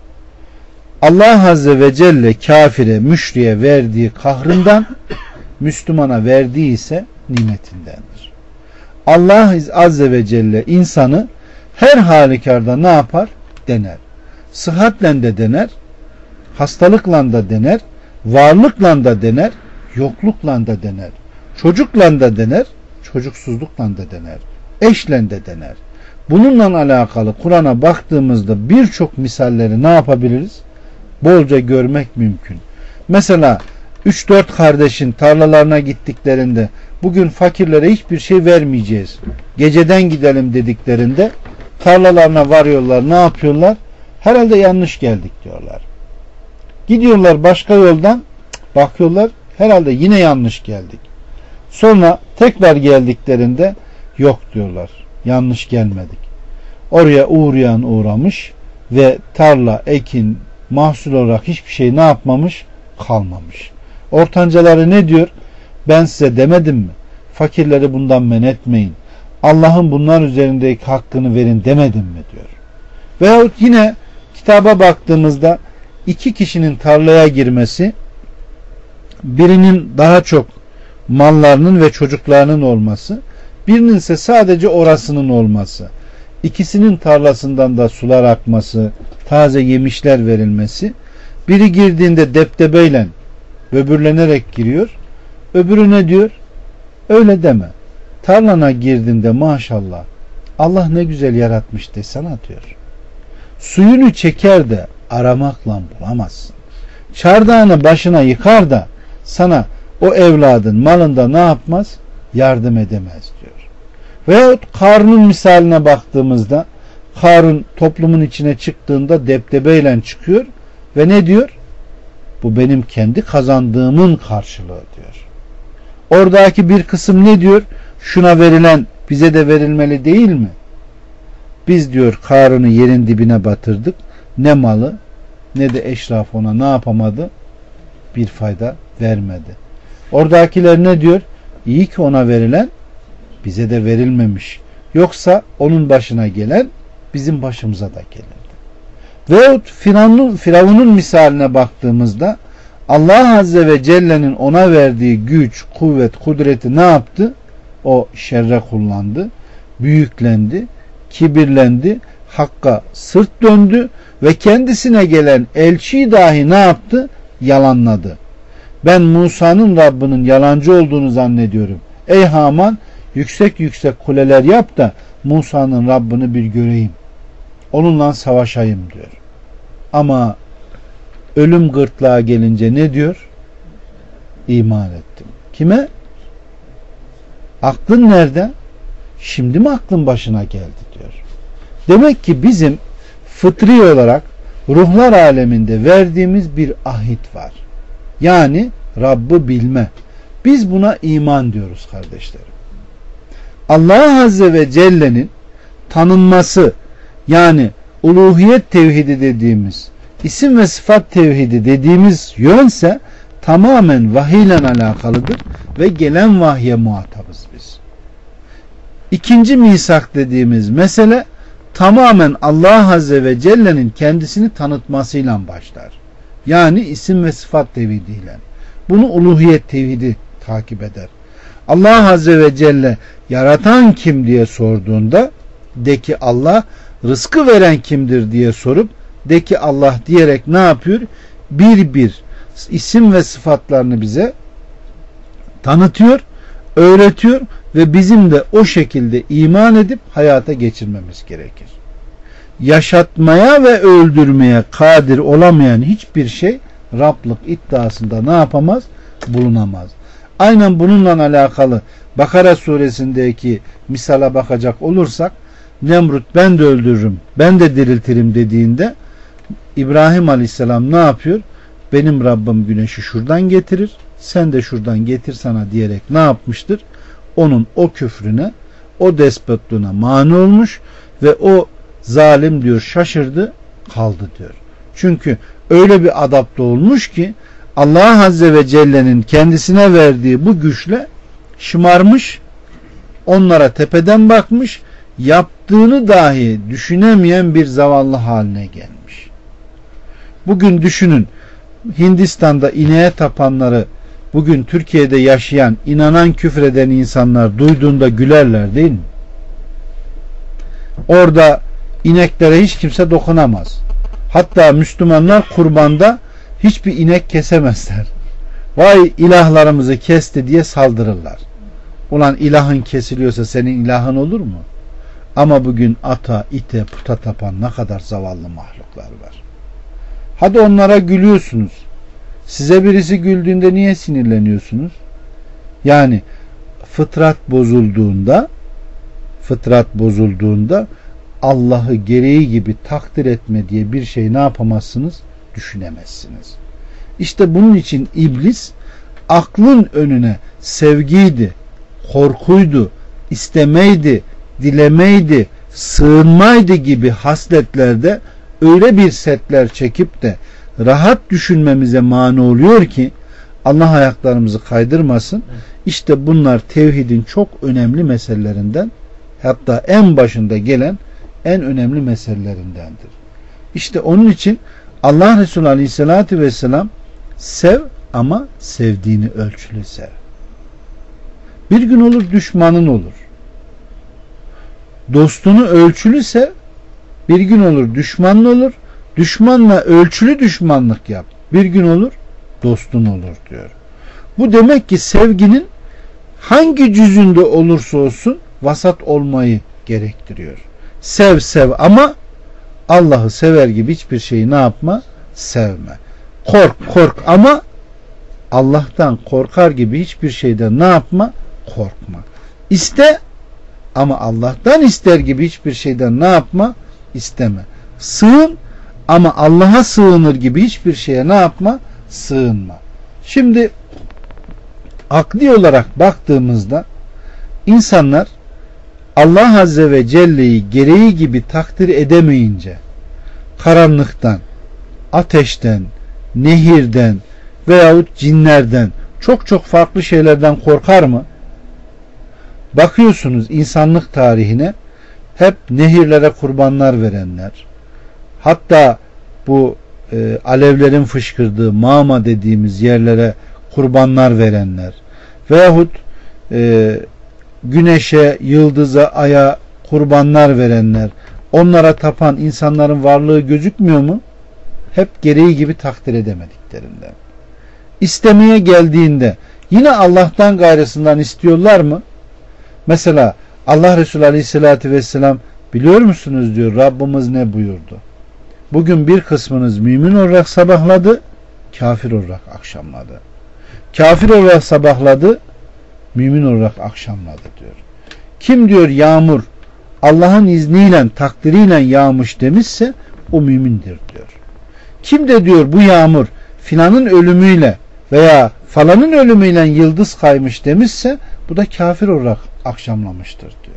Allah Azze ve Celle kafire, müşriye verdiği kahrından, Müslümana verdiği ise nimetindendir. Allah Azze ve Celle insanı her halükarda ne yapar? Dener. Sıhhatle de dener, hastalıkla da dener, varlıkla da dener, yoklukla da dener, çocukla da dener, çocuksuzlukla da dener, eşle de dener. Bununla alakalı Kur'an'a baktığımızda birçok misalleri ne yapabiliriz? Bolca görmek mümkün. Mesela üç dört kardeşin tarlalarına gittiklerinde bugün fakirlere hiçbir şey vermeyeceğiz, geceden gidelim dediklerinde tarlalarına varıyorlar, ne yapıyorlar? Herhalde yanlış geldik diyorlar. Gidiyorlar başka yoldan, bakıyorlar herhalde yine yanlış geldik. Sonra tekrar geldiklerinde yok diyorlar, yanlış gelmedik. Oraya uğrayan uğramış ve tarla, ekin, mahsul olarak hiçbir şey ne yapmamış? Kalmamış. Ortancaları ne diyor? Ben size demedim mi? Fakirleri bundan men etmeyin. Allah'ın bunlar üzerindeki hakkını verin demedim mi diyor. Veyahut yine kitaba baktığımızda iki kişinin tarlaya girmesi, birinin daha çok mallarının ve çocuklarının olması, birinin ise sadece orasının olması, ikisinin tarlasından da sular akması, taze yemişler verilmesi, biri girdiğinde deptebeyle böbürlenerek giriyor, öbürü ne diyor? Öyle deme. Tarlana girdiğinde maşallah Allah ne güzel yaratmış desene diyor. Suyunu çeker de aramakla bulamazsın. Çardağını başına yıkar da sana o evladın malında ne yapmaz? Yardım edemez diyor. Veyahut Karun'un misaline baktığımızda Karun toplumun içine çıktığında deptebeyle çıkıyor ve ne diyor? Bu benim kendi kazandığımın karşılığı diyor. Oradaki bir kısım ne diyor? Şuna verilen bize de verilmeli değil mi? Biz diyor Karun'u yerin dibine batırdık. Ne malı ne de eşraf ona ne yapamadı? Bir fayda vermedi. Oradakiler ne diyor? İyi ki ona verilen bize de verilmemiş. Yoksa onun başına gelen bizim başımıza da gelirdi. Veyahut Firavun'un, Firavun'un misaline baktığımızda Allah Azze ve Celle'nin ona verdiği güç, kuvvet, kudreti ne yaptı? O şerre kullandı, büyüklendi, kibirlendi, hakka sırt döndü ve kendisine gelen elçiyi dahi ne yaptı? Yalanladı. Ben Musa'nın Rabbinin yalancı olduğunu zannediyorum. Ey Haman, yüksek yüksek kuleler yap da Musa'nın Rabbini bir göreyim. Onunla savaşayım diyor. Ama ölüm gırtlağa gelince ne diyor? İman ettim. Kime? Aklın nerede? Şimdi mi aklın başına geldi diyor. Demek ki bizim fıtri olarak ruhlar aleminde verdiğimiz bir ahit var. Yani Rabb'ı bilme. Biz buna iman diyoruz kardeşlerim. Allah Azze ve Celle'nin tanınması, yani uluhiyet tevhidi dediğimiz, isim ve sıfat tevhidi dediğimiz yönse tamamen vahiy ile alakalıdır ve gelen vahye muhatabız biz. İkinci misak dediğimiz mesele tamamen Allah Azze ve Celle'nin kendisini tanıtmasıyla başlar. Yani isim ve sıfat tevhidiyle. Bunu uluhiyet tevhidi takip eder. Allah Azze ve Celle yaratan kim diye sorduğunda de ki Allah, rızkı veren kimdir diye sorup de ki Allah diyerek ne yapıyor? Bir bir isim ve sıfatlarını bize tanıtıyor, öğretiyor ve bizim de o şekilde iman edip hayata geçirmemiz gerekir. Yaşatmaya ve öldürmeye kadir olamayan hiçbir şey Rablık iddiasında ne yapamaz? Bulunamaz. Aynen bununla alakalı Bakara suresindeki misala bakacak olursak, Nemrut ben de öldürürüm, ben de diriltirim dediğinde İbrahim Aleyhisselam ne yapıyor? benim Rabbim güneşi şuradan getirir, sen de şuradan getir sana diyerek ne yapmıştır? Onun o küfrüne, o despotluğuna mani olmuş ve o zalim diyor şaşırdı kaldı diyor. Çünkü öyle bir adapte olmuş ki Allah Azze ve Celle'nin kendisine verdiği bu güçle şımarmış, onlara tepeden bakmış, yaptığını dahi düşünemeyen bir zavallı haline gelmiş. Bugün düşünün, Hindistan'da ineğe tapanları bugün Türkiye'de yaşayan, inanan, küfreden insanlar duyduğunda gülerler değil mi? Orada ineklere hiç kimse dokunamaz. Hatta Müslümanlar kurbanda hiçbir inek kesemezler. Vay ilahlarımızı kesti diye saldırırlar. Ulan ilahın kesiliyorsa senin ilahın olur mu? Ama bugün ata, ite, puta tapan ne kadar zavallı mahluklar var. Hadi onlara gülüyorsunuz. Size birisi güldüğünde niye sinirleniyorsunuz? Yani fıtrat bozulduğunda fıtrat bozulduğunda Allah'ı gereği gibi takdir etme diye bir şey ne yapamazsınız? Düşünemezsiniz. İşte bunun için iblis aklın önüne sevgiydi, korkuydu, istemeydi, dilemeydi, sığınmaydı gibi hasletlerde öyle bir setler çekip de rahat düşünmemize mani oluyor ki Allah ayaklarımızı kaydırmasın. İşte bunlar tevhidin çok önemli meselelerinden, hatta en başında gelen en önemli meselelerindendir. İşte onun için Allah Resulü Aleyhisselatü Vesselam sev ama sevdiğini ölçülü sev. Bir gün olur düşmanın olur. Dostunu ölçülü sev. Bir gün olur düşmanın olur. Düşmanla ölçülü düşmanlık yap. Bir gün olur dostun olur diyor. Bu demek ki sevginin hangi cüzünde olursa olsun vasat olmayı gerektiriyor. Sev sev ama Allah'ı sever gibi hiçbir şeyi ne yapma? Sevme. Kork kork ama Allah'tan korkar gibi hiçbir şeyden ne yapma? Korkma. İste ama Allah'tan ister gibi hiçbir şeyden ne yapma? İsteme. Sığın ama Allah'a sığınır gibi hiçbir şeye ne yapma? Sığınma. Şimdi akli olarak baktığımızda insanlar Allah Azze ve Celle'yi gereği gibi takdir edemeyince karanlıktan, ateşten, nehirden veyahut cinlerden çok çok farklı şeylerden korkar mı? Bakıyorsunuz insanlık tarihine hep nehirlere kurbanlar verenler, hatta bu e, alevlerin fışkırdığı mağma dediğimiz yerlere kurbanlar verenler veyahut e, güneşe, yıldıza, aya kurbanlar verenler, onlara tapan insanların varlığı gözükmüyor mu? Hep gereği gibi takdir edemediklerinden. İstemeye geldiğinde yine Allah'tan gayrısından istiyorlar mı? Mesela Allah Resulü Aleyhisselatü Vesselam biliyor musunuz diyor, Rabbimiz ne buyurdu? Bugün bir kısmınız mümin olarak sabahladı, kafir olarak akşamladı. Kafir olarak sabahladı, mümin olarak akşamladı diyor. Kim diyor yağmur Allah'ın izniyle, takdiriyle yağmış demişse o mümindir diyor. Kim de diyor bu yağmur filanın ölümüyle veya falanın ölümüyle yıldız kaymış demişse bu da kafir olarak akşamlamıştır diyor.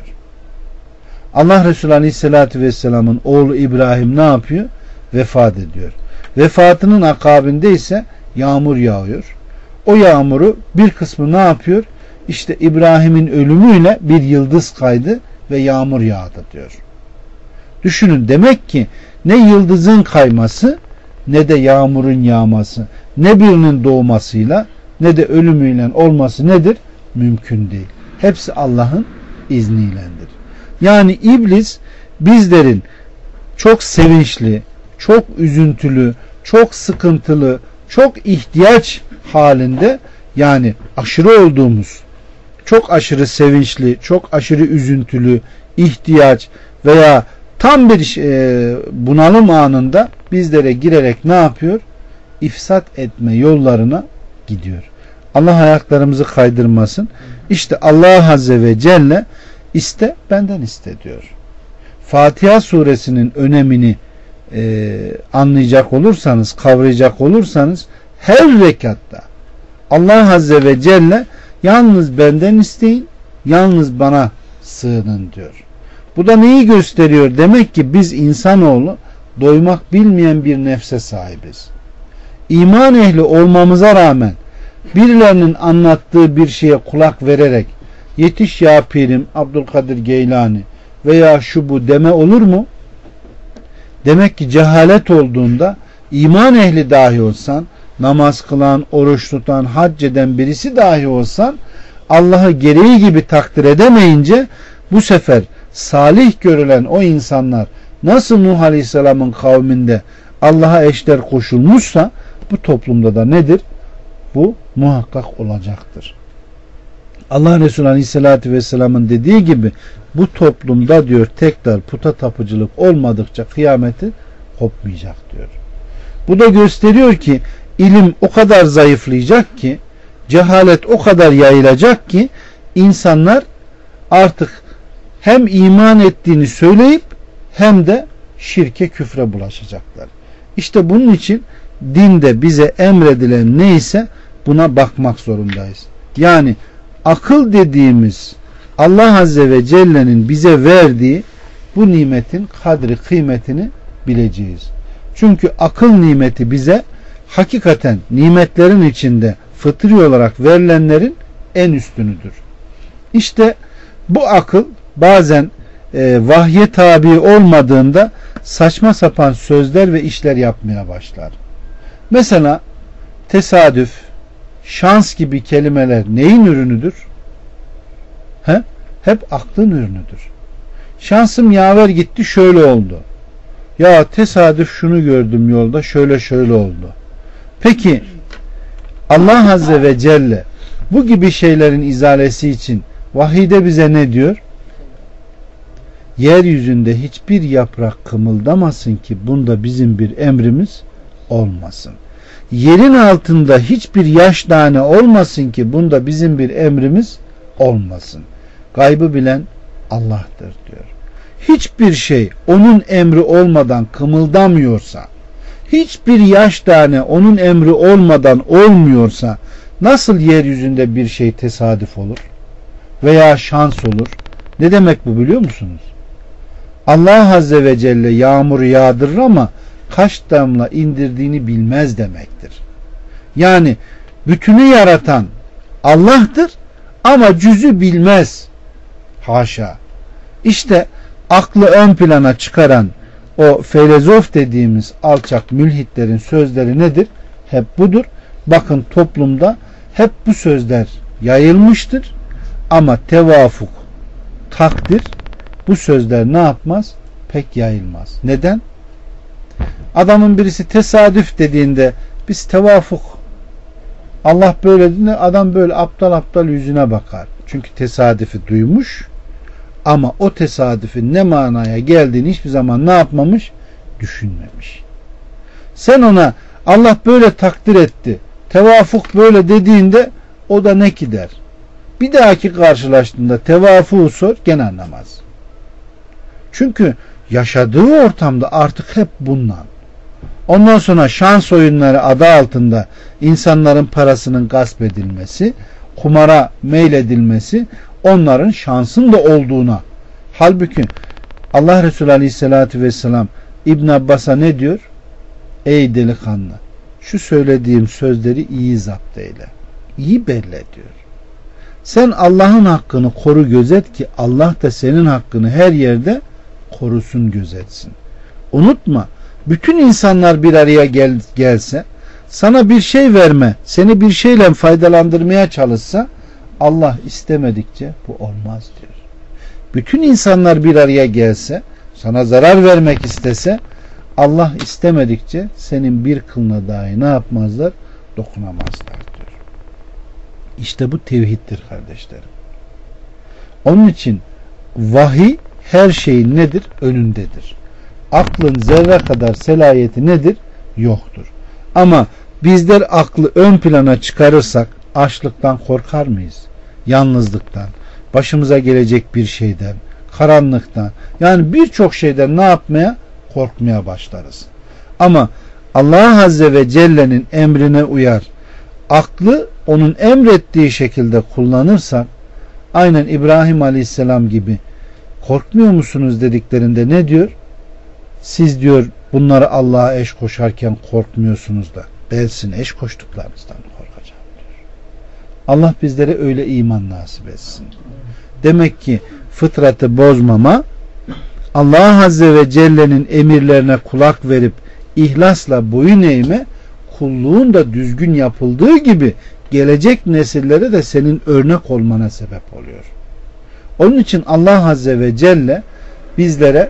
Allah Resulü Aleyhisselatü Vesselam'ın oğlu İbrahim ne yapıyor? Vefat ediyor. Vefatının akabinde ise yağmur yağıyor. O yağmuru bir kısmı ne yapıyor? İşte İbrahim'in ölümüyle bir yıldız kaydı ve yağmur yağdı diyor. Düşünün, demek ki ne yıldızın kayması ne de yağmurun yağması, ne birinin doğmasıyla ne de ölümüyle olması nedir? Mümkün değil. Hepsi Allah'ın izniyledir. Yani iblis bizlerin çok sevinçli, çok üzüntülü, çok sıkıntılı, çok ihtiyaç halinde, yani aşırı olduğumuz, çok aşırı sevinçli, çok aşırı üzüntülü, ihtiyaç veya tam bir e, bunalım anında bizlere girerek ne yapıyor? İfsat etme yollarına gidiyor. Allah ayaklarımızı kaydırmasın. İşte Allah Azze ve Celle iste benden iste diyor. Fatiha suresinin önemini e, anlayacak olursanız, kavrayacak olursanız her rekatta Allah Azze ve Celle yalnız benden isteyin, yalnız bana sığının diyor. Bu da neyi gösteriyor? Demek ki biz insanoğlu doymak bilmeyen bir nefse sahibiz. İman ehli olmamıza rağmen birilerinin anlattığı bir şeye kulak vererek yetiş ya pirim Abdülkadir Geylani veya şu bu deme olur mu? Demek ki cehalet olduğunda iman ehli dahi olsan, namaz kılan, oruç tutan, hac eden birisi dahi olsan Allah'ı gereği gibi takdir edemeyince bu sefer salih görülen o insanlar nasıl Nuh Aleyhisselam'ın kavminde Allah'a eşler koşulmuşsa bu toplumda da nedir? Bu muhakkak olacaktır. Allah Resulü Aleyhisselatü Vesselam'ın dediği gibi bu toplumda diyor tekrar puta tapıcılık olmadıkça kıyameti kopmayacak diyor. Bu da gösteriyor ki ilim o kadar zayıflayacak ki, cehalet o kadar yayılacak ki insanlar artık hem iman ettiğini söyleyip hem de şirke, küfre bulaşacaklar. İşte bunun için dinde bize emredilen neyse buna bakmak zorundayız. Yani akıl dediğimiz Allah Azze ve Celle'nin bize verdiği bu nimetin kadri, kıymetini bileceğiz. Çünkü akıl nimeti bize hakikaten nimetlerin içinde fıtri olarak verilenlerin en üstünüdür. İşte bu akıl bazen e, vahye tabi olmadığında saçma sapan sözler ve işler yapmaya başlar. Mesela tesadüf, şans gibi kelimeler neyin ürünüdür? He? Hep aklın ürünüdür. Şansım yaver gitti, şöyle oldu. Ya tesadüf şunu gördüm yolda, şöyle şöyle oldu. Peki Allah Azze ve Celle bu gibi şeylerin izalesi için vahide bize ne diyor? Yeryüzünde hiçbir yaprak kımıldamasın ki bunda bizim bir emrimiz olmasın. Yerin altında hiçbir yaş tane olmasın ki bunda bizim bir emrimiz olmasın. Gaybı bilen Allah'tır diyor. Hiçbir şey onun emri olmadan kımıldamıyorsa, hiçbir yaş tane onun emri olmadan olmuyorsa nasıl yeryüzünde bir şey tesadüf olur veya şans olur? Ne demek bu biliyor musunuz? Allah Azze ve Celle yağmuru yağdırır ama kaç damla indirdiğini bilmez demektir. Yani bütünü yaratan Allah'tır ama cüzü bilmez. Haşa. İşte aklı ön plana çıkaran o filozof dediğimiz alçak mülhitlerin sözleri nedir? Hep budur. Bakın toplumda hep bu sözler yayılmıştır ama tevafuk, takdir bu sözler ne yapmaz? Pek yayılmaz. Neden? Adamın birisi tesadüf dediğinde biz tevafuk, Allah böyle dediğinde adam böyle aptal aptal yüzüne bakar. Çünkü tesadüfi duymuş ama o tesadüfün ne manaya geldiğini hiçbir zaman ne yapmamış? Düşünmemiş. Sen ona Allah böyle takdir etti, tevafuk böyle dediğinde o da ne ki der? Bir dahaki karşılaştığında tevafuğu sor, gene anlamaz. Çünkü yaşadığı ortamda artık hep bundan. Ondan sonra şans oyunları adı altında insanların parasının gasp edilmesi, kumara meyledilmesi onların şansın da olduğuna. Halbuki Allah Resulü Aleyhisselatü Vesselam İbn Abbas'a ne diyor? Ey delikanlı, şu söylediğim sözleri iyi zapt eyle. İyi belli diyor. Sen Allah'ın hakkını koru gözet ki Allah da senin hakkını her yerde korusun gözetsin. Unutma, bütün insanlar bir araya gel, gelse, sana bir şey verme, seni bir şeyle faydalandırmaya çalışsa, Allah istemedikçe bu olmaz diyor. Bütün insanlar bir araya gelse, sana zarar vermek istese, Allah istemedikçe senin bir kılına dahi ne yapmazlar? Dokunamazlar diyor. İşte bu tevhiddir kardeşlerim. Onun için vahiy her şeyin nedir? Önündedir. Aklın zerre kadar selayeti nedir? Yoktur. Ama bizler aklı ön plana çıkarırsak açlıktan korkar mıyız? Yalnızlıktan, başımıza gelecek bir şeyden, karanlıktan, yani birçok şeyden ne yapmaya? Korkmaya başlarız. Ama Allah Azze ve Celle'nin emrine uyar, aklı onun emrettiği şekilde kullanırsak, aynen İbrahim Aleyhisselam gibi korkmuyor musunuz dediklerinde ne diyor? Siz diyor bunları Allah'a eş koşarken korkmuyorsunuz da belsin eş koştuklarınızdan korkacağım diyor. Allah bizlere öyle iman nasip etsin. Demek ki fıtratı bozmama, Allah Azze ve Celle'nin emirlerine kulak verip ihlasla boyun eğme, kulluğun da düzgün yapıldığı gibi gelecek nesillere de senin örnek olmana sebep oluyor. Onun için Allah Azze ve Celle bizlere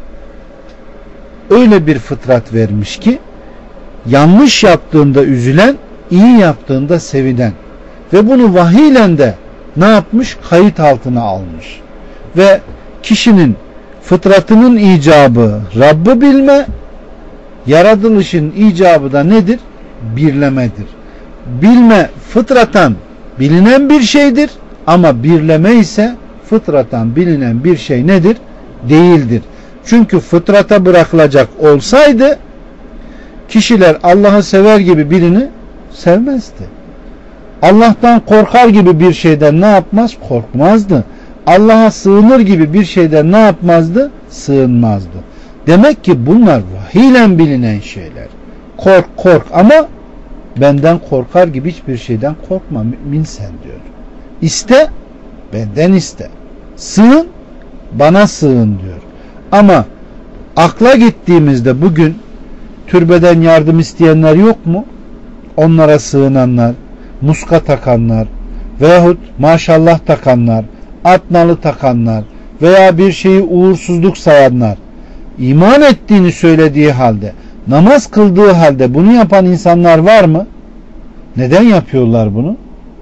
öyle bir fıtrat vermiş ki yanlış yaptığında üzülen, iyi yaptığında sevinen ve bunu vahiyle de ne yapmış? Kayıt altına almış. Ve kişinin fıtratının icabı Rabb'ı bilme, yaratılışın icabı da nedir? Birlemedir. Bilme fıtratan bilinen bir şeydir ama birleme ise fıtratan bilinen bir şey nedir? Değildir. Çünkü fıtrata bırakılacak olsaydı kişiler Allah'ı sever gibi birini sevmezdi. Allah'tan korkar gibi bir şeyden ne yapmaz? Korkmazdı. Allah'a sığınır gibi bir şeyden ne yapmazdı? Sığınmazdı. Demek ki bunlar vahiyle bilinen şeyler. Kork kork ama benden korkar gibi hiçbir şeyden korkma mümin sen diyor. İste, benden iste. Sığın, bana sığın diyor. Ama akla gittiğimizde bugün türbeden yardım isteyenler yok mu? Onlara sığınanlar, muska takanlar veyahut maşallah takanlar, atnalı takanlar veya bir şeyi uğursuzluk sayanlar, iman ettiğini söylediği halde, namaz kıldığı halde bunu yapan insanlar var mı? Neden yapıyorlar bunu?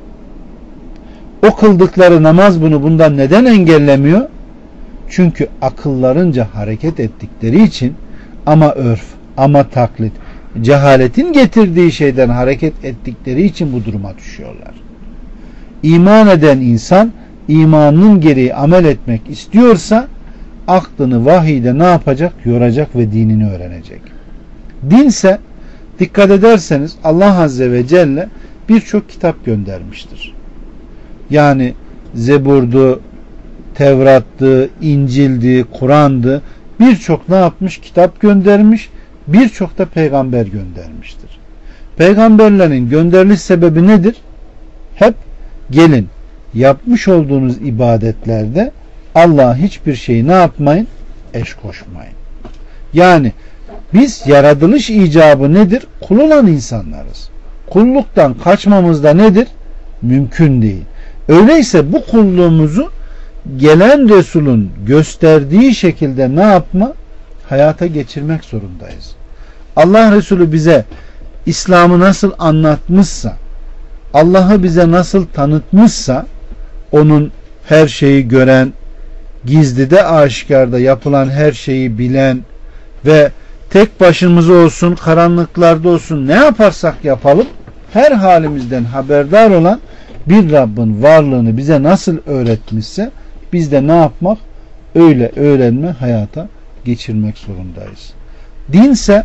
O kıldıkları namaz bunu bundan neden engellemiyor? Çünkü akıllarınca hareket ettikleri için, ama örf, ama taklit, cehaletin getirdiği şeyden hareket ettikleri için bu duruma düşüyorlar. İman eden insan imanının gereği amel etmek istiyorsa aklını vahiyde ne yapacak? Yoracak ve dinini öğrenecek. Dinse dikkat ederseniz Allah Azze ve Celle birçok kitap göndermiştir. Yani Zebur'du, Tevrat'tı, İncil'di, Kur'an'dı. Birçok ne yapmış? Kitap göndermiş. Birçok da peygamber göndermiştir. Peygamberlerin gönderiliş sebebi nedir? Hep gelin yapmış olduğunuz ibadetlerde Allah'a hiçbir şeyi ne yapmayın? Eş koşmayın. Yani biz yaratılış icabı nedir? Kul olan insanlarız. Kulluktan kaçmamız da nedir? Mümkün değil. Öyleyse bu kulluğumuzu gelen Resul'ün gösterdiği şekilde ne yapma? Hayata geçirmek zorundayız. Allah Resulü bize İslam'ı nasıl anlatmışsa, Allah'ı bize nasıl tanıtmışsa, onun her şeyi gören, gizlide aşikarda yapılan her şeyi bilen ve tek başımıza olsun, karanlıklarda olsun ne yaparsak yapalım her halimizden haberdar olan bir Rabbin varlığını bize nasıl öğretmişse biz de ne yapmak? Öyle öğrenme, hayata geçirmek zorundayız. Dinse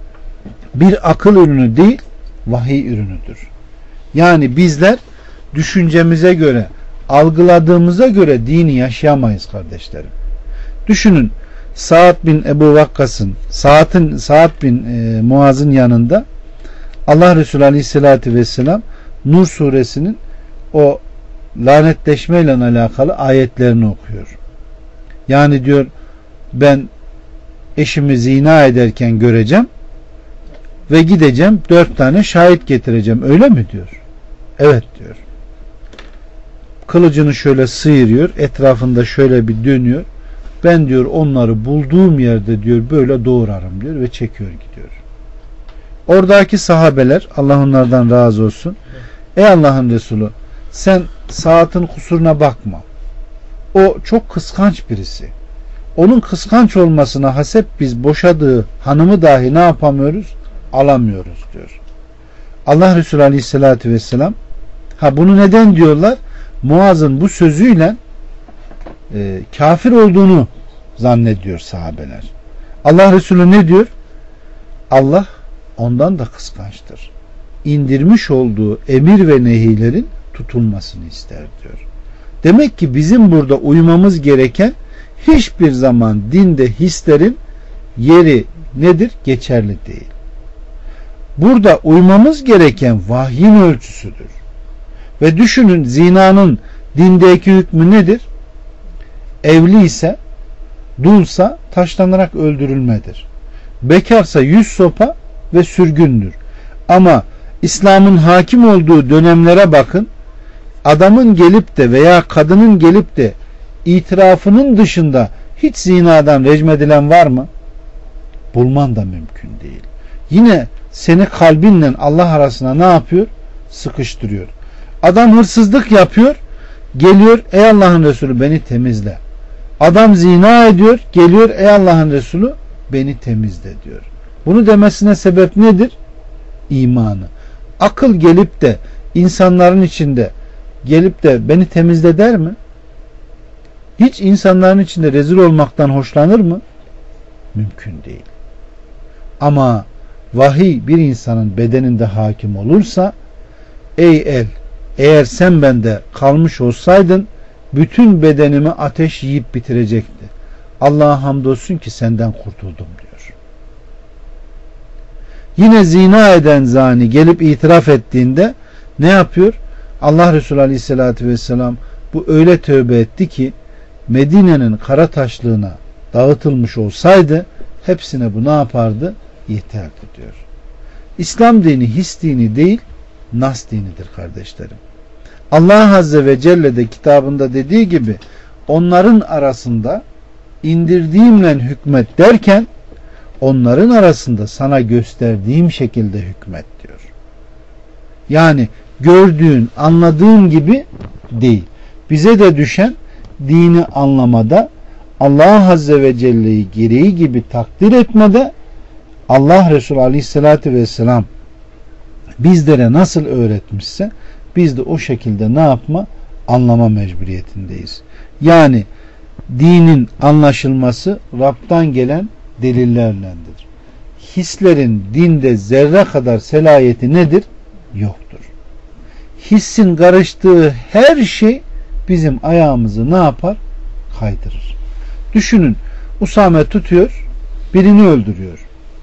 bir akıl ürünü değil, vahiy ürünüdür. Yani bizler düşüncemize göre, algıladığımıza göre dini yaşayamayız kardeşlerim. Düşünün, Sa'd bin Ebu Vakkas'ın, Sa'd'ın, Sa'd bin e, Muaz'ın yanında Allah Resulü Aleyhisselatü Vesselam Nur suresinin o lanetleşmeyle alakalı ayetlerini okuyor. Yani diyor, ben eşimi zina ederken göreceğim ve gideceğim dört tane şahit getireceğim. Öyle mi diyor? Evet diyor. Kılıcını şöyle sıyırıyor, etrafında şöyle bir dönüyor. Ben diyor onları bulduğum yerde diyor böyle doğrarım diyor ve çekiyor gidiyor. Oradaki sahabeler, Allah onlardan razı olsun, ey Allah'ın Resulü, sen Sa'd'ın kusuruna bakma. O çok kıskanç birisi. Onun kıskanç olmasına hasep biz boşadığı hanımı dahi ne yapamıyoruz? Alamıyoruz diyor. Allah Resulü Aleyhisselatü Vesselam, ha bunu neden diyorlar? Muaz'ın bu sözüyle e, kafir olduğunu zannediyor sahabeler. Allah Resulü ne diyor? Allah ondan da kıskançtır. İndirmiş olduğu emir ve nehilerin tutulmasını ister diyor. Demek ki bizim burada uymamız gereken hiçbir zaman dinde hislerin yeri nedir? Geçerli değil. Burada uymamız gereken vahyin ölçüsüdür. Ve düşünün, zinanın dindeki hükmü nedir? Evli ise, dulsa taşlanarak öldürülmedir. Bekarsa yüz sopa ve sürgündür. Ama İslam'ın hakim olduğu dönemlere bakın. Adamın gelip de veya kadının gelip de itirafının dışında hiç zinadan recmedilen var mı? Bulman da mümkün değil. Yine seni kalbinle Allah arasına ne yapıyor? Sıkıştırıyor. Adam hırsızlık yapıyor. Geliyor, ey Allah'ın Resulü beni temizle. Adam zina ediyor. Geliyor, ey Allah'ın Resulü beni temizle diyor. Bunu demesine sebep nedir? İmanı. Akıl gelip de insanların içinde gelip de beni temizle der mi? Hiç insanların içinde rezil olmaktan hoşlanır mı? Mümkün değil. Ama vahiy bir insanın bedeninde hakim olursa, ey el, eğer sen bende kalmış olsaydın bütün bedenimi ateş yiyip bitirecekti. Allah'a hamdolsun ki senden kurtuldum diyor. Yine zina eden zani gelip itiraf ettiğinde ne yapıyor? Allah Resulü Aleyhisselatü Vesselam bu öyle tövbe etti ki Medine'nin kara taşlığına dağıtılmış olsaydı hepsine bu ne yapardı? Yeterdi diyor. İslam dini his dini değil, nas dinidir kardeşlerim. Allah Azze ve Celle de kitabında dediği gibi onların arasında indirdiğimle hükmet derken onların arasında sana gösterdiğim şekilde hükmet diyor. Yani gördüğün, anladığın gibi değil. Bize de düşen dini anlamada, Allah Azze ve Celle'yi gereği gibi takdir etmede, Allah Resulü Aleyhisselatü Vesselam bizlere nasıl öğretmişse biz de o şekilde ne yapma? Anlama mecburiyetindeyiz. Yani dinin anlaşılması Rab'dan gelen delillerlendir. Hislerin dinde zerre kadar selayeti nedir? Yoktur. Hissin karıştığı her şey bizim ayağımızı ne yapar? Kaydırır. Düşünün, Usame tutuyor, birini öldürüyor.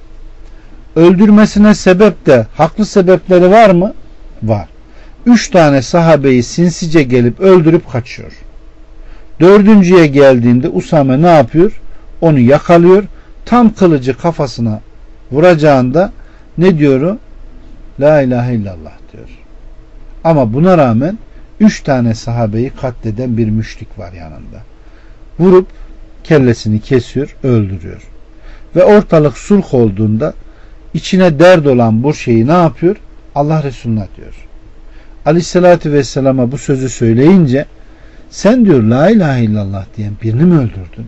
Öldürmesine sebep de haklı sebepleri var mı? Var. Üç tane sahabeyi sinsice gelip öldürüp kaçıyor. Dördüncüye geldiğinde Usame ne yapıyor? Onu yakalıyor. Tam kılıcı kafasına vuracağında ne diyor? La ilahe illallah diyor. Ama buna rağmen üç tane sahabeyi katleden bir müşrik var yanında. Vurup kellesini kesiyor, öldürüyor. Ve ortalık sulh olduğunda içine dert olan bu şeyi ne yapıyor? Allah Resulüne diyor. Aleyhissalatü Vesselam'a bu sözü söyleyince sen diyor la ilahe illallah diyen birini mi öldürdün?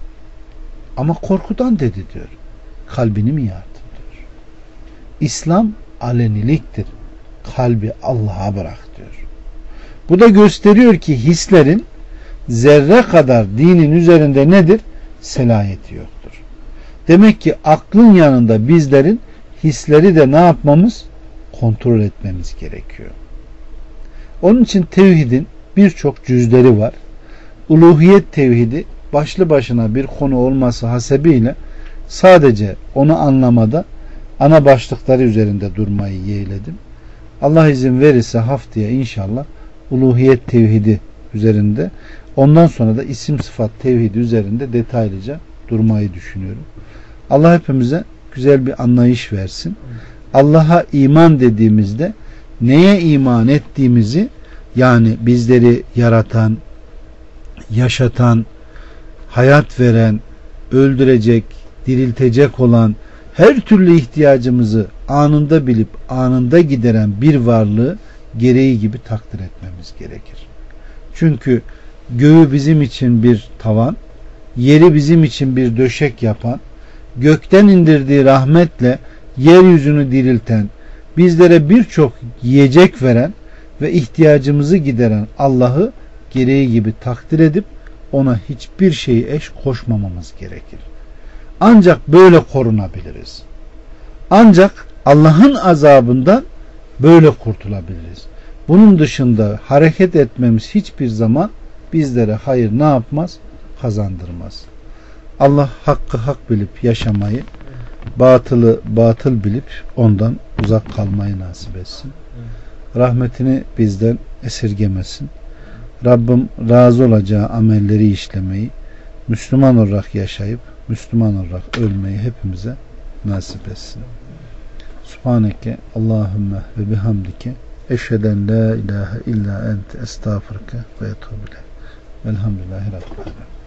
Ama korkudan dedi diyor. Kalbini mi yardın diyor. İslam aleniliktir. Kalbi Allah'a bırak diyor. Bu da gösteriyor ki hislerin zerre kadar dinin üzerinde nedir? Selayeti yoktur. Demek ki aklın yanında bizlerin hisleri de ne yapmamız? Kontrol etmemiz gerekiyor. Onun için tevhidin birçok cüzleri var. Uluhiyet tevhidi başlı başına bir konu olması hasebiyle sadece onu anlamada ana başlıkları üzerinde durmayı yeğledim. Allah izin verirse haftaya inşallah uluhiyet tevhidi üzerinde, ondan sonra da isim sıfat tevhidi üzerinde detaylıca durmayı düşünüyorum. Allah hepimize güzel bir anlayış versin. Allah'a iman dediğimizde neye iman ettiğimizi, yani bizleri yaratan, yaşatan, hayat veren, öldürecek, diriltecek olan, her türlü ihtiyacımızı anında bilip anında gideren bir varlığı gereği gibi takdir etmemiz gerekir. Çünkü göğü bizim için bir tavan, yeri bizim için bir döşek yapan, gökten indirdiği rahmetle yeryüzünü dirilten, bizlere birçok yiyecek veren ve ihtiyacımızı gideren Allah'ı gereği gibi takdir edip ona hiçbir şeyi eş koşmamamız gerekir. Ancak böyle korunabiliriz. Ancak Allah'ın azabından böyle kurtulabiliriz. Bunun dışında hareket etmemiz hiçbir zaman bizlere hayır ne yapmaz? Kazandırmaz. Allah hakkı hak bilip yaşamayı, batılı batıl bilip ondan uzak kalmayı nasip etsin. Rahmetini bizden esirgemesin. Rabbim razı olacağı amelleri işlemeyi, Müslüman olarak yaşayıp Müslüman olarak ölmeyi hepimize nasip etsin. Subhaneke Allahümme ve bihamdike eşheden la ilahe illa ente estağfurke ve etûbü ileyk. Velhamdülillahi Rabbil alemin.